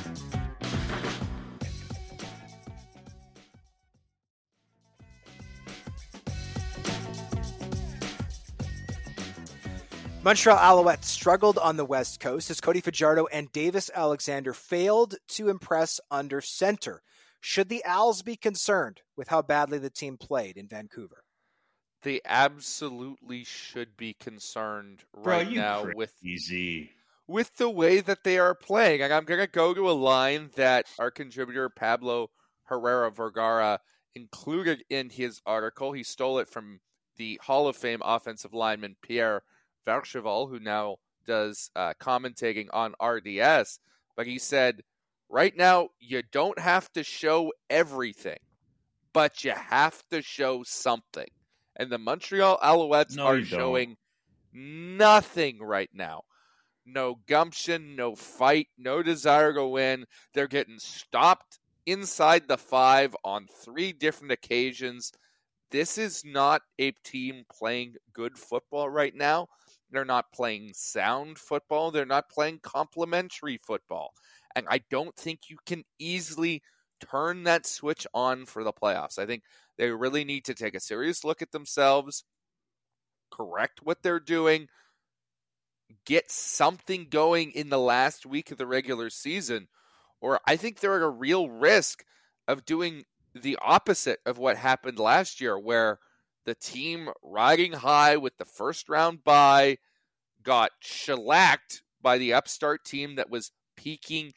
Montreal Alouettes struggled on the West Coast as Cody Fajardo and Davis Alexander failed to impress under center. Should the Als be concerned with how badly the team played in Vancouver? They absolutely should be concerned right now with the way that they are playing. And I'm going to go to a line that our contributor Pablo Herrera Vergara included in his article. He stole it from the Hall of Fame offensive lineman Pierre Vercheval, who now does commentating on RDS, but he said, right now, you don't have to show everything, but you have to show something. And the Montreal Alouettes are showing nothing right now. No gumption, no fight, no desire to win. They're getting stopped inside the 5 on 3 different occasions. This is not a team playing good football right now. They're not playing sound football. They're not playing complementary football. And I don't think you can easily turn that switch on for the playoffs. I think they really need to take a serious look at themselves, correct what they're doing, get something going in the last week of the regular season, or I think they're at a real risk of doing the opposite of what happened last year, where the team riding high with the first round bye got shellacked by the upstart team that was peaking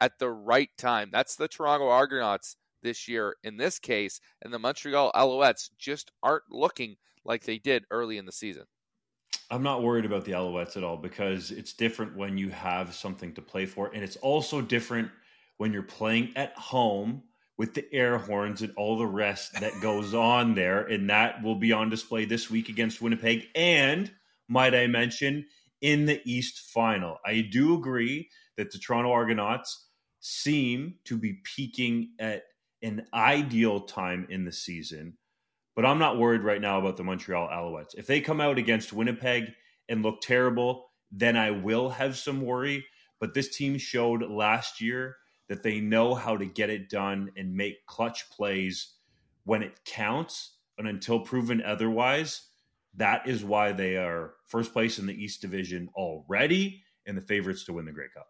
at the right time. That's the Toronto Argonauts this year in this case, and the Montreal Alouettes just aren't looking like they did early in the season. I'm not worried about the Alouettes at all because it's different when you have something to play for, and it's also different when you're playing at home with the air horns and all the rest that goes on there, and that will be on display this week against Winnipeg, and, might I mention, in the East Final. I do agree that the Toronto Argonauts seem to be peaking at an ideal time in the season, but I'm not worried right now about the Montreal Alouettes. If they come out against Winnipeg and look terrible, then I will have some worry, but this team showed last year that they know how to get it done and make clutch plays when it counts, and until proven otherwise, that is why they are first place in the East Division already and the favorites to win the Grey Cup.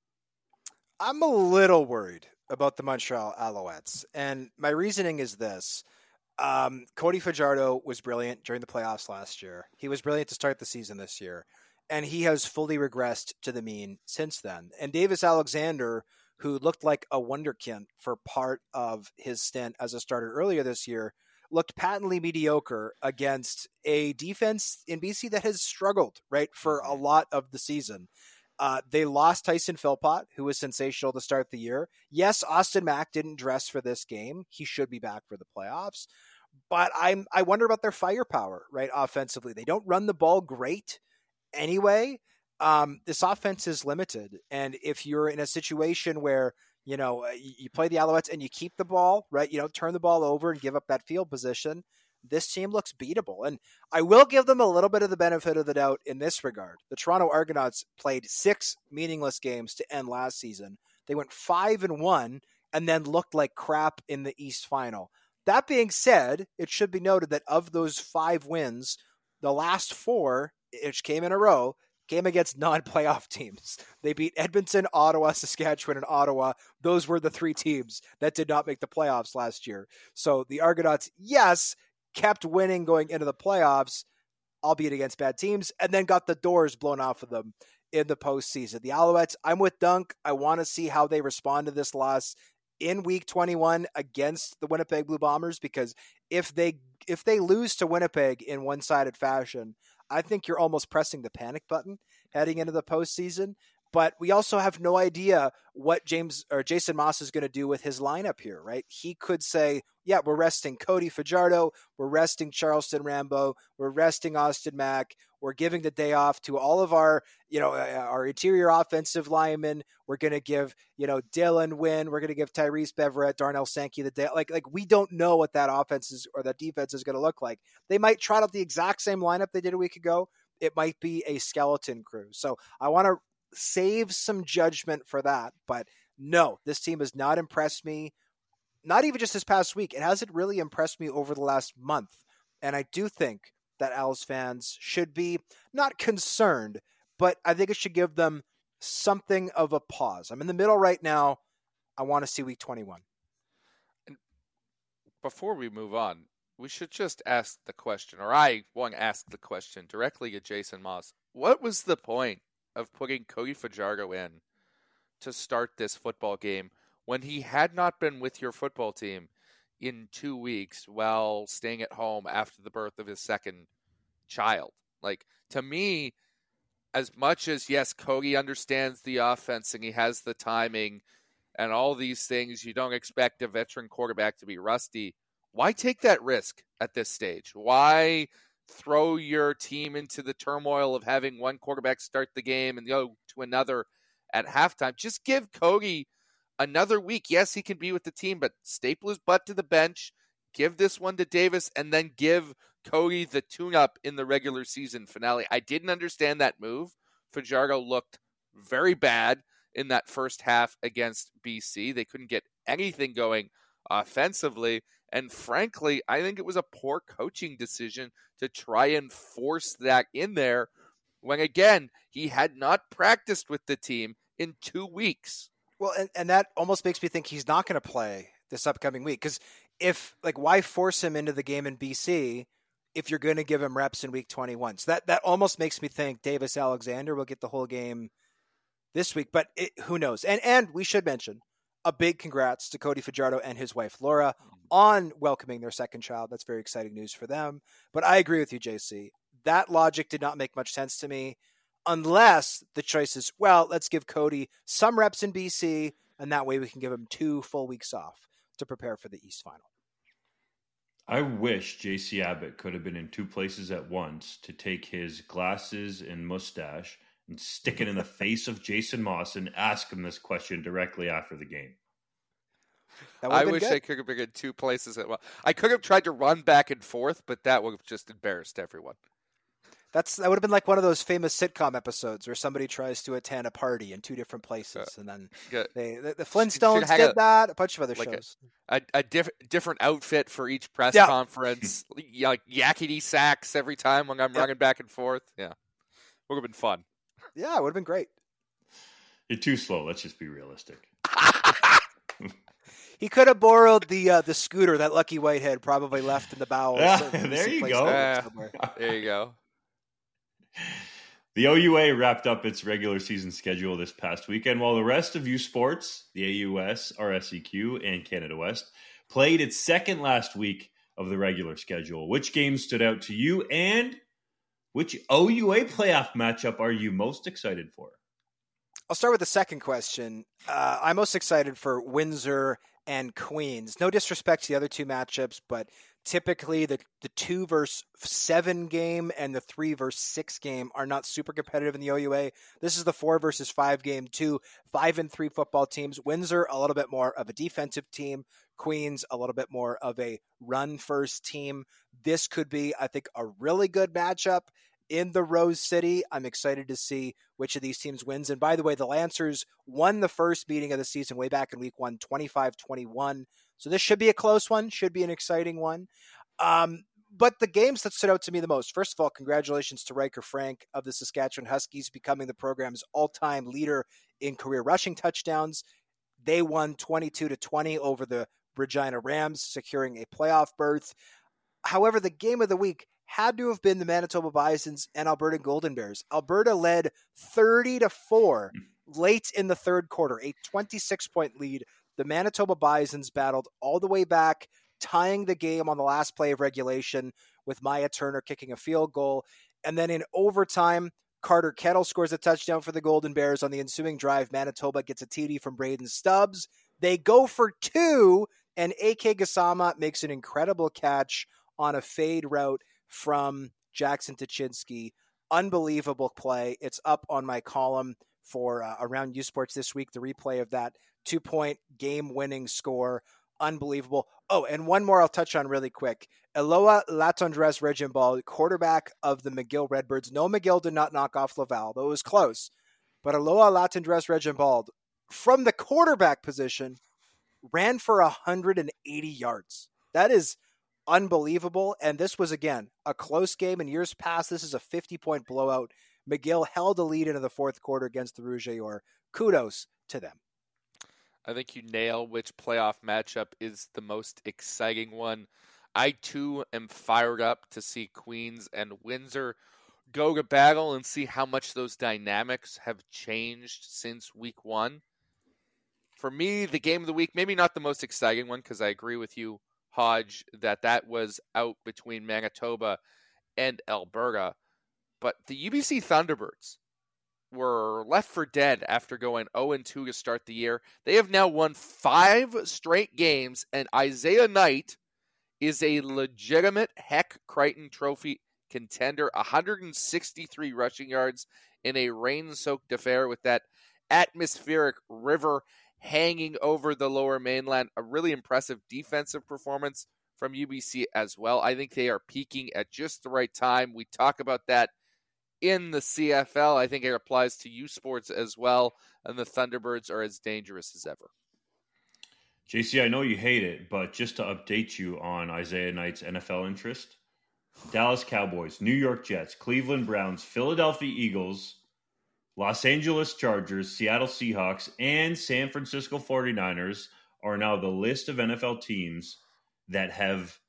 I'm a little worried about the Montreal Alouettes, and my reasoning is this. Cody Fajardo was brilliant during the playoffs last year. He was brilliant to start the season this year, and he has fully regressed to the mean since then. And Davis Alexander, who looked like a wonderkind for part of his stint as a starter earlier this year, looked patently mediocre against a defense in BC that has struggled, right, for a lot of the season. They lost Tyson Philpott, who was sensational to start the year. Yes, Austin Mack didn't dress for this game. He should be back for the playoffs. But I wonder about their firepower, right, offensively. They don't run the ball great anyway. This offense is limited. And if you're in a situation where, you play the Alouettes and you keep the ball, right, you don't turn the ball over and give up that field position, this team looks beatable. And I will give them a little bit of the benefit of the doubt in this regard. The Toronto Argonauts played 6 meaningless games to end last season. They went 5-1 and then looked like crap in the East Final. That being said, it should be noted that of those 5 wins, the last 4, which came in a row, came against non-playoff teams. They beat Edmonton, Ottawa, Saskatchewan, and Ottawa. Those were the 3 teams that did not make the playoffs last year. So the Argonauts, yes, kept winning going into the playoffs, albeit against bad teams, and then got the doors blown off of them in the postseason. The Alouettes, I'm with Dunk. I want to see how they respond to this loss in week 21 against the Winnipeg Blue Bombers, because if they lose to Winnipeg in one-sided fashion, I think you're almost pressing the panic button heading into the postseason. But we also have no idea what Jason Maas is going to do with his lineup here, right? He could say, yeah, we're resting Cody Fajardo, we're resting Charleston Rambo, we're resting Austin Mack, we're giving the day off to all of our, our interior offensive linemen. We're going to give, Dylan Wynn, we're going to give Tyrese Beverett, Darnell Sankey the day. Like we don't know what that offense is or that defense is going to look like. They might trot out the exact same lineup they did a week ago. It might be a skeleton crew. So I want to save some judgment for that. But no, this team has not impressed me. Not even just this past week. It hasn't really impressed me over the last month. And I do think that Als fans should be not concerned, but I think it should give them something of a pause. I'm in the middle right now. I want to see week 21. Before we move on, we should just ask the question, or I want to ask the question directly to Jason Maas. What was the point of putting Cody Fajardo in to start this football game when he had not been with your football team in 2 weeks while staying at home after the birth of his second child? Like, to me, as much as, yes, Cody understands the offense and he has the timing and all these things, you don't expect a veteran quarterback to be rusty. Why take that risk at this stage? Why throw your team into the turmoil of having one quarterback start the game and go to another at halftime? Just give Cody another week. Yes, he can be with the team, but staple his butt to the bench, give this one to Davis, and then give Cody the tune-up in the regular season finale. I didn't understand that move. Fajardo looked very bad in that first half against BC. They couldn't get anything going offensively. And frankly, I think it was a poor coaching decision to try and force that in there when, again, he had not practiced with the team in 2 weeks. Well, and that almost makes me think he's not going to play this upcoming week. Because why force him into the game in BC if you're going to give him reps in week 21? So that almost makes me think Davis Alexander will get the whole game this week, but who knows? And we should mention a big congrats to Cody Fajardo and his wife Laura on welcoming their second child. That's very exciting news for them. But I agree with you, JC. That logic did not make much sense to me, unless the choice is, well, let's give Cody some reps in BC, and that way we can give him 2 full weeks off to prepare for the East Final. I wish JC Abbott could have been in 2 places at once to take his glasses and mustache and stick it in the face of Jason Moss and ask him this question directly after the game. I wish I could have been in 2 places at once. I could have tried to run back and forth, but that would have just embarrassed everyone. That would have been like one of those famous sitcom episodes where somebody tries to attend a party in 2 different places, and then the Flintstones did that. A bunch of other shows. A different outfit for each press conference, like yakety sacks every time when I'm running back and forth. Yeah, would have been fun. Yeah, it would have been great. You're too slow. Let's just be realistic. He could have borrowed the scooter that Lucky Whitehead probably left in the bowels. There you go. There you go. The OUA wrapped up its regular season schedule this past weekend, while the rest of U Sports, the AUS, RSEQ, and Canada West, played its second last week of the regular schedule. Which games stood out to you, and which OUA playoff matchup are you most excited for? I'll start with the second question. I'm most excited for Windsor and Queens. No disrespect to the other 2 matchups, but typically the 2 versus 7 game and the 3 versus 6 game are not super competitive in the OUA. This is the 4 versus 5 game, 2 5-3 football teams. Windsor, a little bit more of a defensive team. Queens, a little bit more of a run first team. This could be, I think, a really good matchup in the Rose City. I'm excited to see which of these teams wins. And by the way, the Lancers won the first meeting of the season way back in week 1, 25-21. So this should be a close one, should be an exciting one. But the games that stood out to me the most, first of all, congratulations to Riker Frank of the Saskatchewan Huskies becoming the program's all-time leader in career rushing touchdowns. They won 22-20 over the Regina Rams, securing a playoff berth. However, the game of the week had to have been the Manitoba Bisons and Alberta Golden Bears. Alberta led 30-4 late in the third quarter, a 26-point lead. The Manitoba Bisons battled all the way back, tying the game on the last play of regulation with Maya Turner kicking a field goal. And then in overtime, Carter Kettle scores a touchdown for the Golden Bears. On the ensuing drive, Manitoba gets a TD from Braden Stubbs. They go for 2, and A.K. Gasama makes an incredible catch on a fade route from Jackson Tuchinski. Unbelievable play. It's up on my column for Around U Sports this week, the replay of that 2-point game-winning score. Unbelievable. Oh, and one more I'll touch on really quick. Eloa Latondres Regimbald, quarterback of the McGill Redbirds. No, McGill did not knock off Laval, though it was close. But Eloa Latondres Regimbald, from the quarterback position, ran for 180 yards. That is unbelievable. And this was, again, a close game. In years past, this is a 50-point blowout. McGill held a lead into the fourth quarter against the Rouge et Or. Kudos to them. I think you nail which playoff matchup is the most exciting one. I, too, am fired up to see Queens and Windsor go to battle and see how much those dynamics have changed since week 1. For me, the game of the week, maybe not the most exciting one, because I agree with you, Hodge, that was out between Manitoba and Alberta. But the UBC Thunderbirds were left for dead after going 0-2 to start the year. They have now won 5 straight games, and Isaiah Knight is a legitimate Heck Crichton Trophy contender. 163 rushing yards in a rain-soaked affair with that atmospheric river hanging over the Lower Mainland. A really impressive defensive performance from UBC as well. I think they are peaking at just the right time. We talk about that in the CFL. I think it applies to U Sports as well, and the Thunderbirds are as dangerous as ever. JC, I know you hate it, but just to update you on Isaiah Knight's NFL interest, Dallas Cowboys, New York Jets, Cleveland Browns, Philadelphia Eagles, Los Angeles Chargers, Seattle Seahawks, and San Francisco 49ers are now the list of NFL teams that have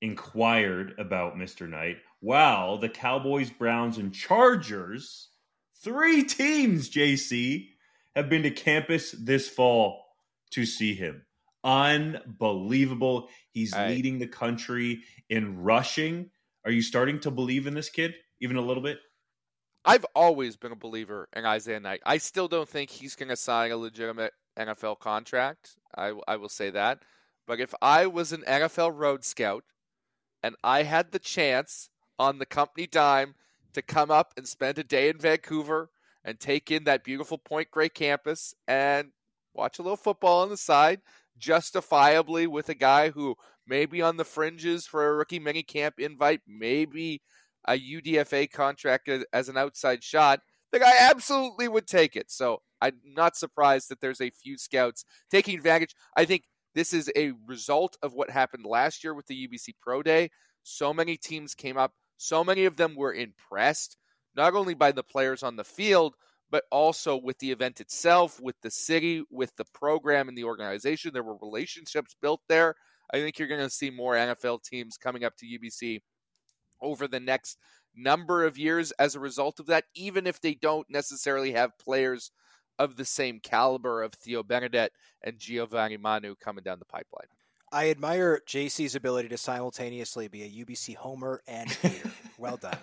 inquired about Mr. Knight, while the Cowboys, Browns, and Chargers 3 teams, JC, have been to campus this fall to see him. Unbelievable. He's leading the country in rushing. Are you starting to believe in this kid even a little bit? I've always been a believer in Isaiah Knight. I still don't think he's going to sign a legitimate NFL contract. I will say that. But if I was an NFL road scout and I had the chance on the company dime to come up and spend a day in Vancouver and take in that beautiful Point Grey campus and watch a little football on the side, justifiably with a guy who may be on the fringes for a rookie minicamp invite, maybe a UDFA contract as an outside shot, the guy absolutely would take it. So I'm not surprised that there's a few scouts taking advantage. I think this is a result of what happened last year with the UBC Pro Day. So many teams came up. So many of them were impressed, not only by the players on the field, but also with the event itself, with the city, with the program and the organization. There were relationships built there. I think you're going to see more NFL teams coming up to UBC over the next number of years as a result of that, even if they don't necessarily have players of the same caliber of Theo Benedette and Giovanni Manu coming down the pipeline. I admire JC's ability to simultaneously be a UBC homer and hater. Well done.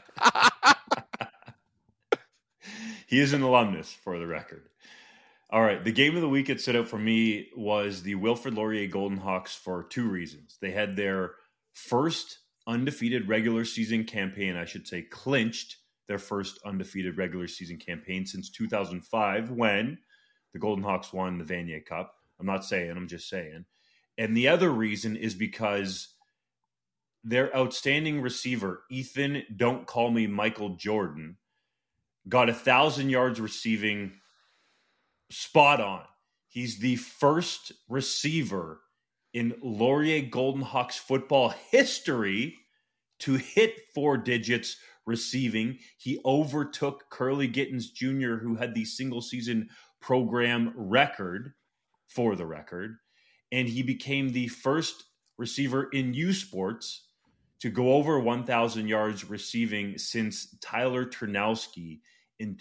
He is an alumnus, for the record. All right, the game of the week that stood out for me was the Wilfrid Laurier Golden Hawks for 2 reasons. They had their first undefeated regular season campaign, I should say, clinched their first undefeated regular season campaign since 2005 when the Golden Hawks won the Vanier Cup. I'm not saying, I'm just saying. And the other reason is because their outstanding receiver, Ethan, don't call me Michael Jordan, got 1,000 yards receiving spot on. He's the first receiver in Laurier Golden Hawks football history to hit 4 digits receiving. He overtook Curly Gittens Jr., who had the single season program record for the record. And he became the first receiver in U Sports to go over 1,000 yards receiving since Tyler Ternowski in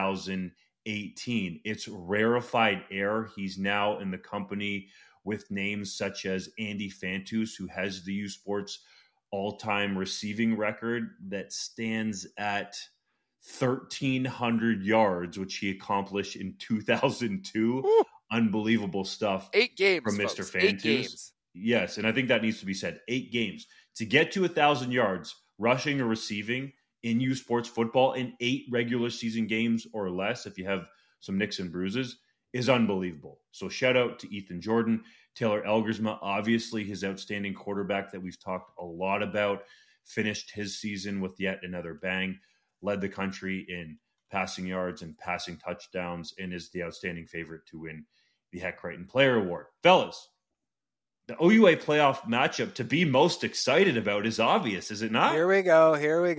2018. It's rarefied air. He's now in the company with names such as Andy Fantus, who has the U Sports all-time receiving record that stands at 1,300 yards, which he accomplished in 2002. Ooh. Unbelievable stuff. 8 games from Mr. Fantus. 8 games. Yes, and I think that needs to be said. 8 games. To get to 1,000 yards, rushing or receiving in U Sports football in 8 regular season games or less, if you have some nicks and bruises, is unbelievable. So shout out to Ethan Jordan. Taylor Elgersma, obviously his outstanding quarterback that we've talked a lot about, finished his season with yet another bang, led the country in passing yards and passing touchdowns, and is the outstanding favorite to win the Heck Crichton Player Award. Fellas, the OUA playoff matchup to be most excited about is obvious, is it not? Here we go.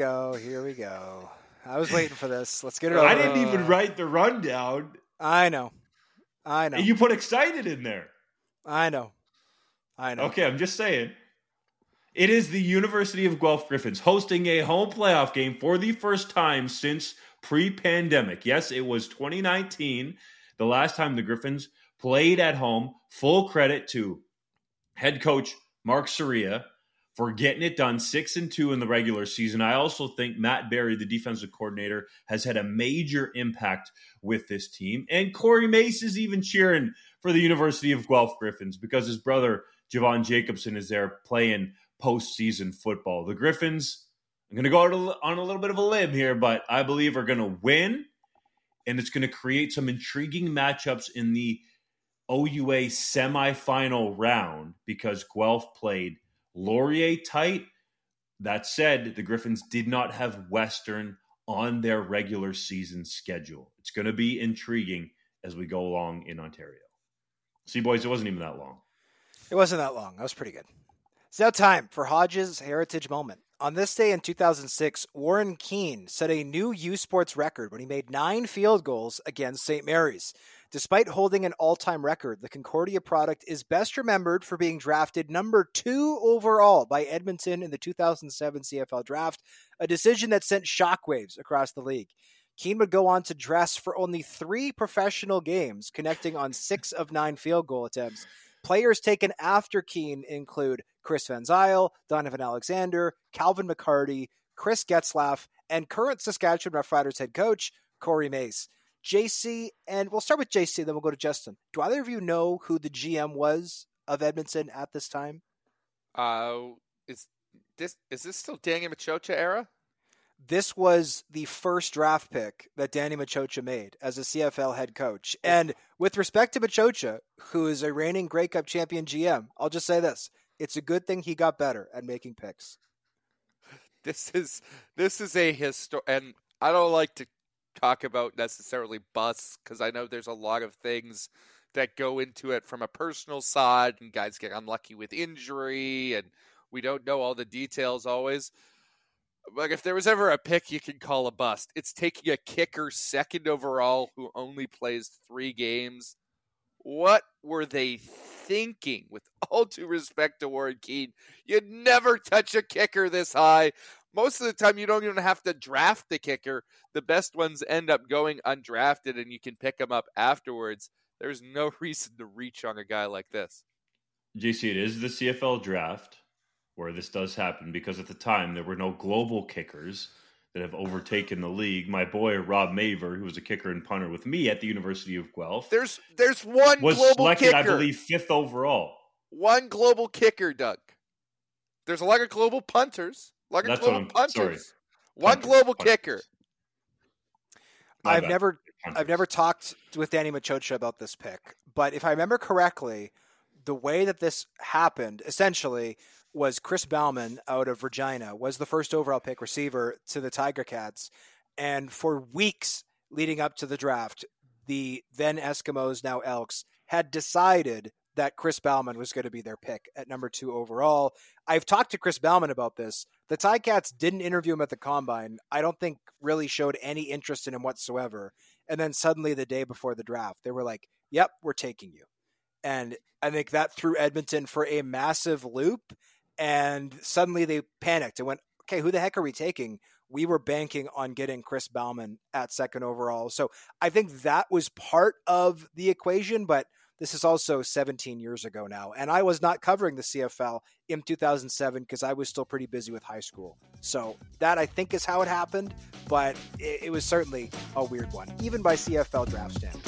I was waiting for this. Let's get it over. I didn't even write the rundown. I know. And you put excited in there. I know. Okay, I'm just saying. It is the University of Guelph Griffins hosting a home playoff game for the first time since pre-pandemic. Yes, it was 2019, the last time the Griffins played at home. Full credit to head coach Mark Soria for getting it done, 6-2 in the regular season. I also think Matt Berry, the defensive coordinator, has had a major impact with this team. And Corey Mace is even cheering for the University of Guelph Griffins because his brother, Javon Jacobson, is there playing postseason football. The Griffins, I'm going to go out on a little bit of a limb here, but I believe are going to win, and it's going to create some intriguing matchups in the OUA semifinal round because Guelph played Laurier tight. That said, the Griffins did not have Western on their regular season schedule. It's going to be intriguing as we go along in Ontario. See, boys, it wasn't even that long. It wasn't that long. That was pretty good. It's now time for Hodge's Heritage Moment. On this day in 2006, Warren Keene set a new U Sports record when he made 9 field goals against St. Mary's. Despite holding an all-time record, the Concordia product is best remembered for being drafted number 2 overall by Edmonton in the 2007 CFL draft, a decision that sent shockwaves across the league. Keane would go on to dress for only 3 professional games, connecting on 6 of 9 field goal attempts. Players taken after Keane include Chris Van Zyl, Donovan Alexander, Calvin McCarty, Chris Getzlaff, and current Saskatchewan Roughriders head coach Corey Mace. JC, and we'll start with JC, then we'll go to Justin. Do either of you know who the GM was of Edmonton at this time? Is this still Danny Machocha era? This was the first draft pick that Danny Machocha made as a CFL head coach. And with respect to Machocha, who is a reigning Grey Cup champion GM, I'll just say this. It's a good thing he got better at making picks. This is a and I don't like to talk about necessarily busts because I know there's a lot of things that go into it from a personal side, and guys get unlucky with injury, and we don't know all the details always. But if there was ever a pick you can call a bust, it's taking a kicker second overall who only plays 3 games. What were they thinking? With all due respect to Warren Keane, you'd never touch a kicker this high. Most of the time, you don't even have to draft the kicker. The best ones end up going undrafted, and you can pick them up afterwards. There's no reason to reach on a guy like this. JC, it is the CFL draft where this does happen because at the time there were no global kickers that have overtaken the league. My boy Rob Maver, who was a kicker and punter with me at the University of Guelph, there's one was global selected, kicker. I believe, 5th overall. One global kicker, Doug. There's a lot of global punters. One global Punters. kicker. I've never talked with Danny Machocha about this pick, but if I remember correctly, the way that this happened essentially was Chris Bauman out of Regina was the first overall pick receiver to the Tiger Cats. And for weeks leading up to the draft, the then Eskimos, now Elks, had decided that Chris Bauman was going to be their pick at number 2 overall. I've talked to Chris Bauman about this. The Ticats didn't interview him at the Combine. I don't think really showed any interest in him whatsoever. And then suddenly the day before the draft, they were like, yep, we're taking you. And I think that threw Edmonton for a massive loop. And suddenly they panicked and went, okay, who the heck are we taking? We were banking on getting Chris Bauman at 2nd overall. So I think that was part of the equation, but this is also 17 years ago now. And I was not covering the CFL in 2007 because I was still pretty busy with high school. So that I think is how it happened, but it was certainly a weird one, even by CFL draft standards.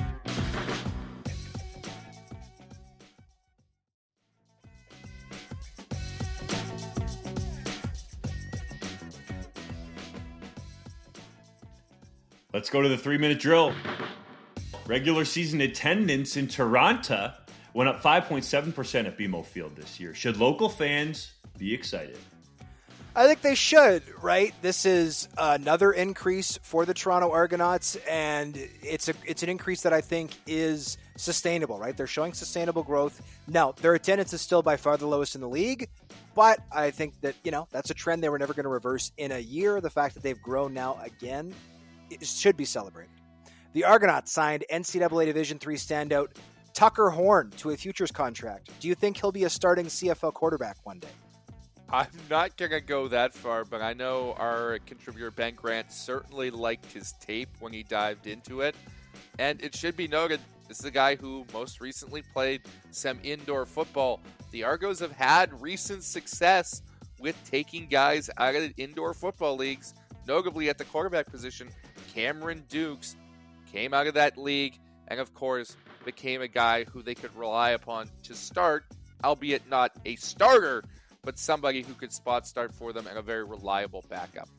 Let's go to the 3-minute drill. Regular season attendance in Toronto went up 5.7% at BMO Field this year. Should local fans be excited? I think they should, right? This is another increase for the Toronto Argonauts, and it's an increase that I think is sustainable, right? They're showing sustainable growth. Now, their attendance is still by far the lowest in the league, but I think that, that's a trend they were never going to reverse in a year. The fact that they've grown now again, it should be celebrated. The Argonauts signed NCAA Division III standout Tucker Horn to a futures contract. Do you think he'll be a starting CFL quarterback one day? I'm not going to go that far, but I know our contributor Ben Grant certainly liked his tape when he dived into it. And it should be noted, this is a guy who most recently played some indoor football. The Argos have had recent success with taking guys out of the indoor football leagues, notably at the quarterback position. Cameron Dukes came out of that league and, of course, became a guy who they could rely upon to start, albeit not a starter, but somebody who could spot start for them and a very reliable backup.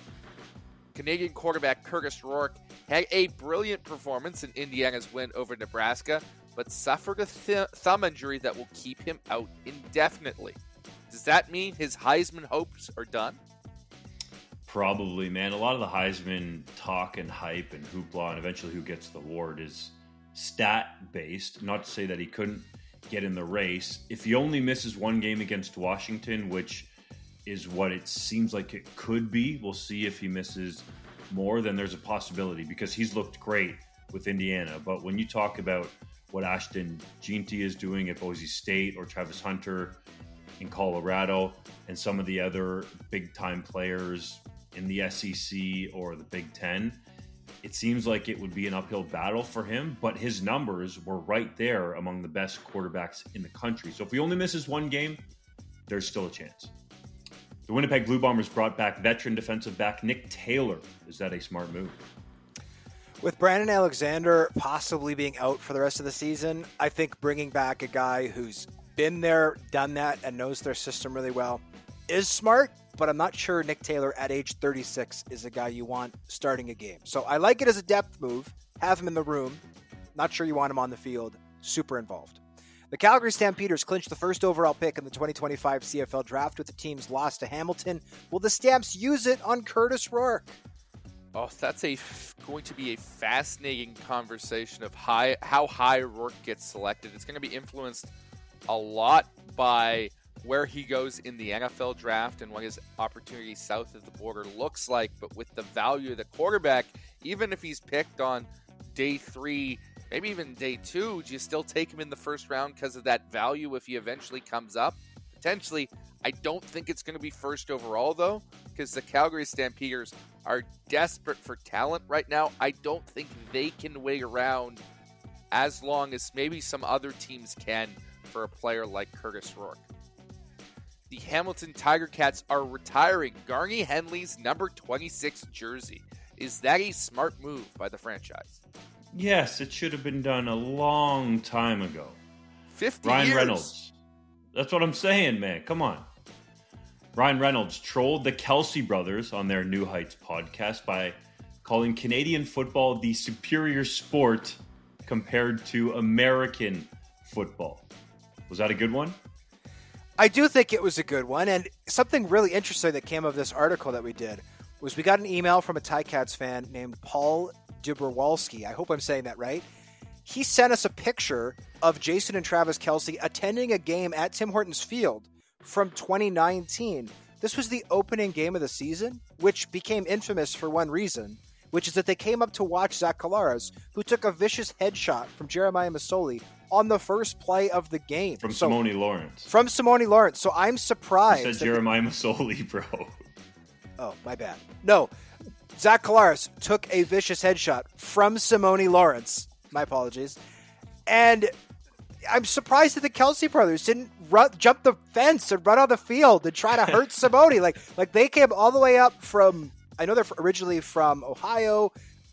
Canadian quarterback Curtis Rourke had a brilliant performance in Indiana's win over Nebraska, but suffered a thumb injury that will keep him out indefinitely. Does that mean his Heisman hopes are done? Probably, man. A lot of the Heisman talk and hype and hoopla and eventually who gets the award is stat-based. Not to say that he couldn't get in the race. If he only misses one game against Washington, which is what it seems like it could be, we'll see if he misses more, then there's a possibility because he's looked great with Indiana. But when you talk about what Ashton Jeanty is doing at Boise State or Travis Hunter in Colorado and some of the other big-time players in the SEC or the Big Ten, it seems like it would be an uphill battle for him, but his numbers were right there among the best quarterbacks in the country. So if he only misses one game, there's still a chance. The Winnipeg Blue Bombers brought back veteran defensive back Nick Taylor. Is that a smart move? With Brandon Alexander possibly being out for the rest of the season, I think bringing back a guy who's been there, done that, and knows their system really well is smart, but I'm not sure Nick Taylor at age 36 is a guy you want starting a game. So I like it as a depth move. Have him in the room. Not sure you want him on the field. Super involved. The Calgary Stampeders clinched the first overall pick in the 2025 CFL draft with the team's loss to Hamilton. Will the Stamps use it on Curtis Rourke? Oh, that's going to be a fascinating conversation of how high Rourke gets selected. It's going to be influenced a lot by where he goes in the NFL draft and what his opportunity south of the border looks like. But with the value of the quarterback, even if he's picked on day 3, maybe even day 2, do you still take him in the first round because of that value if he eventually comes up? Potentially. I don't think it's going to be first overall, though, because the Calgary Stampeders are desperate for talent right now. I don't think they can wait around as long as maybe some other teams can for a player like Curtis Rourke. The Hamilton Tiger Cats are retiring Garney Henley's number 26 jersey. Is that a smart move by the franchise? Yes, it should have been done a long time ago. 50 Ryan years. Reynolds. That's what I'm saying, man. Come on. Ryan Reynolds trolled the Kelsey brothers on their New Heights podcast by calling Canadian football the superior sport compared to American football. Was that a good one? I do think it was a good one, and something really interesting that came of this article that we did was we got an email from a Ticats fan named Paul Dubrowalski. I hope I'm saying that right. He sent us a picture of Jason and Travis Kelce attending a game at Tim Hortons Field from 2019. This was the opening game of the season, which became infamous for one reason, which is that they came up to watch Zach Collaros, who took a vicious headshot from Jeremiah Masoli on the first play of the game. From Simone Lawrence. From Simone Lawrence. So I'm surprised. You said Jeremiah Masoli, bro. Oh, my bad. No, Zach Collaros took a vicious headshot from Simone Lawrence. My apologies. And I'm surprised that the Kelsey brothers didn't jump the fence and run on the field and try to hurt Simone. Like they came all the way up from, I know they're originally from Ohio.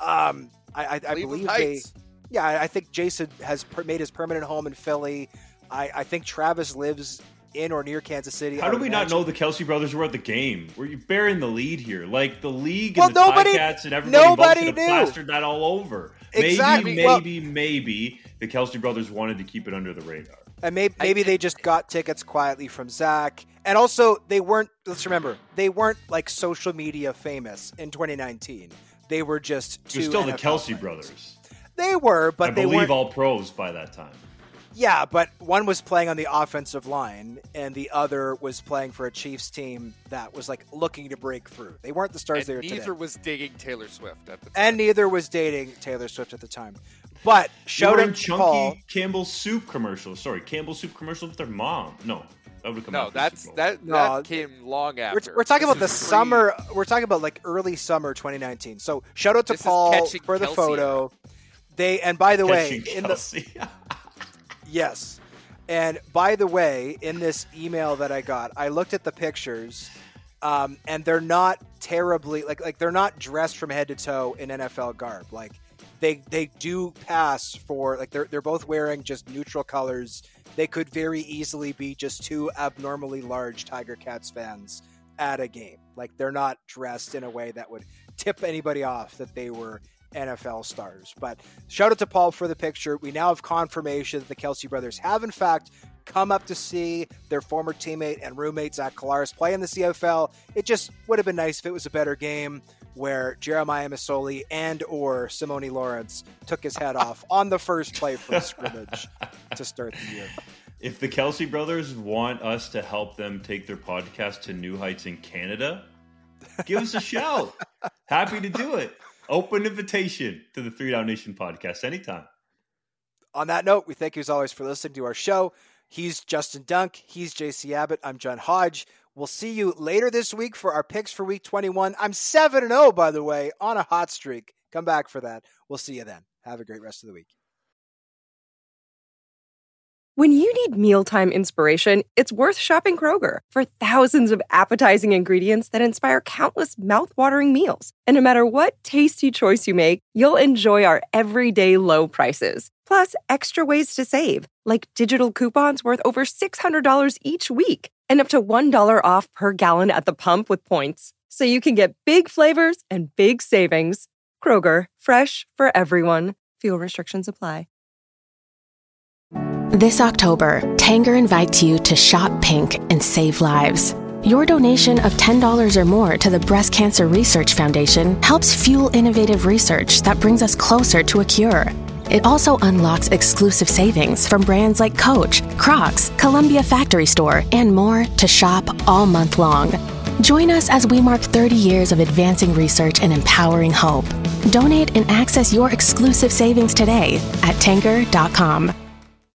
I believe Heights. I think Jason has made his permanent home in Philly. I think Travis lives in or near Kansas City. How do we not know the Kelsey brothers were at the game? Were you bearing the lead here? Like the league and the Ticats and everybody involved could have plastered that all over. Exactly. Maybe the Kelsey brothers wanted to keep it under the radar. And maybe they just got tickets quietly from Zach. And also, let's remember, they weren't like social media famous in 2019. They were just two. They're still NFL the Kelsey players. brothers. They were, but they weren't. I believe all pros by that time. Yeah, but one was playing on the offensive line, and the other was playing for a Chiefs team that was like looking to break through. They weren't the stars they were today. Neither was dating Taylor Swift at the time. And neither was dating Taylor Swift at the time. But shout out to Paul. Campbell Soup commercial. Sorry, Campbell Soup commercial with their mom. No, that would come No, after that came long after. We're talking about the summer. We're talking about like early summer 2019. So shout out to Paul for the photo. And by the way, yes. And by the way, in this email that I got, I looked at the pictures, and they're not terribly like they're not dressed from head to toe in NFL garb. Like they do pass for like they're both wearing just neutral colors. They could very easily be just two abnormally large Tiger Cats fans at a game. Like they're not dressed in a way that would tip anybody off that they were NFL stars. But shout out to Paul for the picture. We now have confirmation that the Kelsey brothers have in fact come up to see their former teammate and roommate Zach Collaros play in the CFL. It just would have been nice if it was a better game where Jeremiah Masoli and or Simone Lawrence took his head off on the first play for a scrimmage to start the year. If the Kelsey brothers want us to help them take their podcast to new heights in Canada, give us a shout. Happy to do it. Open invitation to the 3 Down Nation podcast anytime. On that note, we thank you as always for listening to our show. He's Justin Dunk. He's JC Abbott. I'm John Hodge. We'll see you later this week for our picks for week 21. I'm 7-0, by the way, on a hot streak Come back for that. We'll see you then. Have a great rest of the week. When you need mealtime inspiration, it's worth shopping Kroger for thousands of appetizing ingredients that inspire countless mouth-watering meals. And no matter what tasty choice you make, you'll enjoy our everyday low prices. Plus, extra ways to save, like digital coupons worth over $600 each week and up to $1 off per gallon at the pump with points. So you can get big flavors and big savings. Kroger, fresh for everyone. Fuel restrictions apply. This October, Tanger invites you to shop pink and save lives. Your donation of $10 or more to the Breast Cancer Research Foundation helps fuel innovative research that brings us closer to a cure. It also unlocks exclusive savings from brands like Coach, Crocs, Columbia Factory Store, and more to shop all month long. Join us as we mark 30 years of advancing research and empowering hope. Donate and access your exclusive savings today at Tanger.com.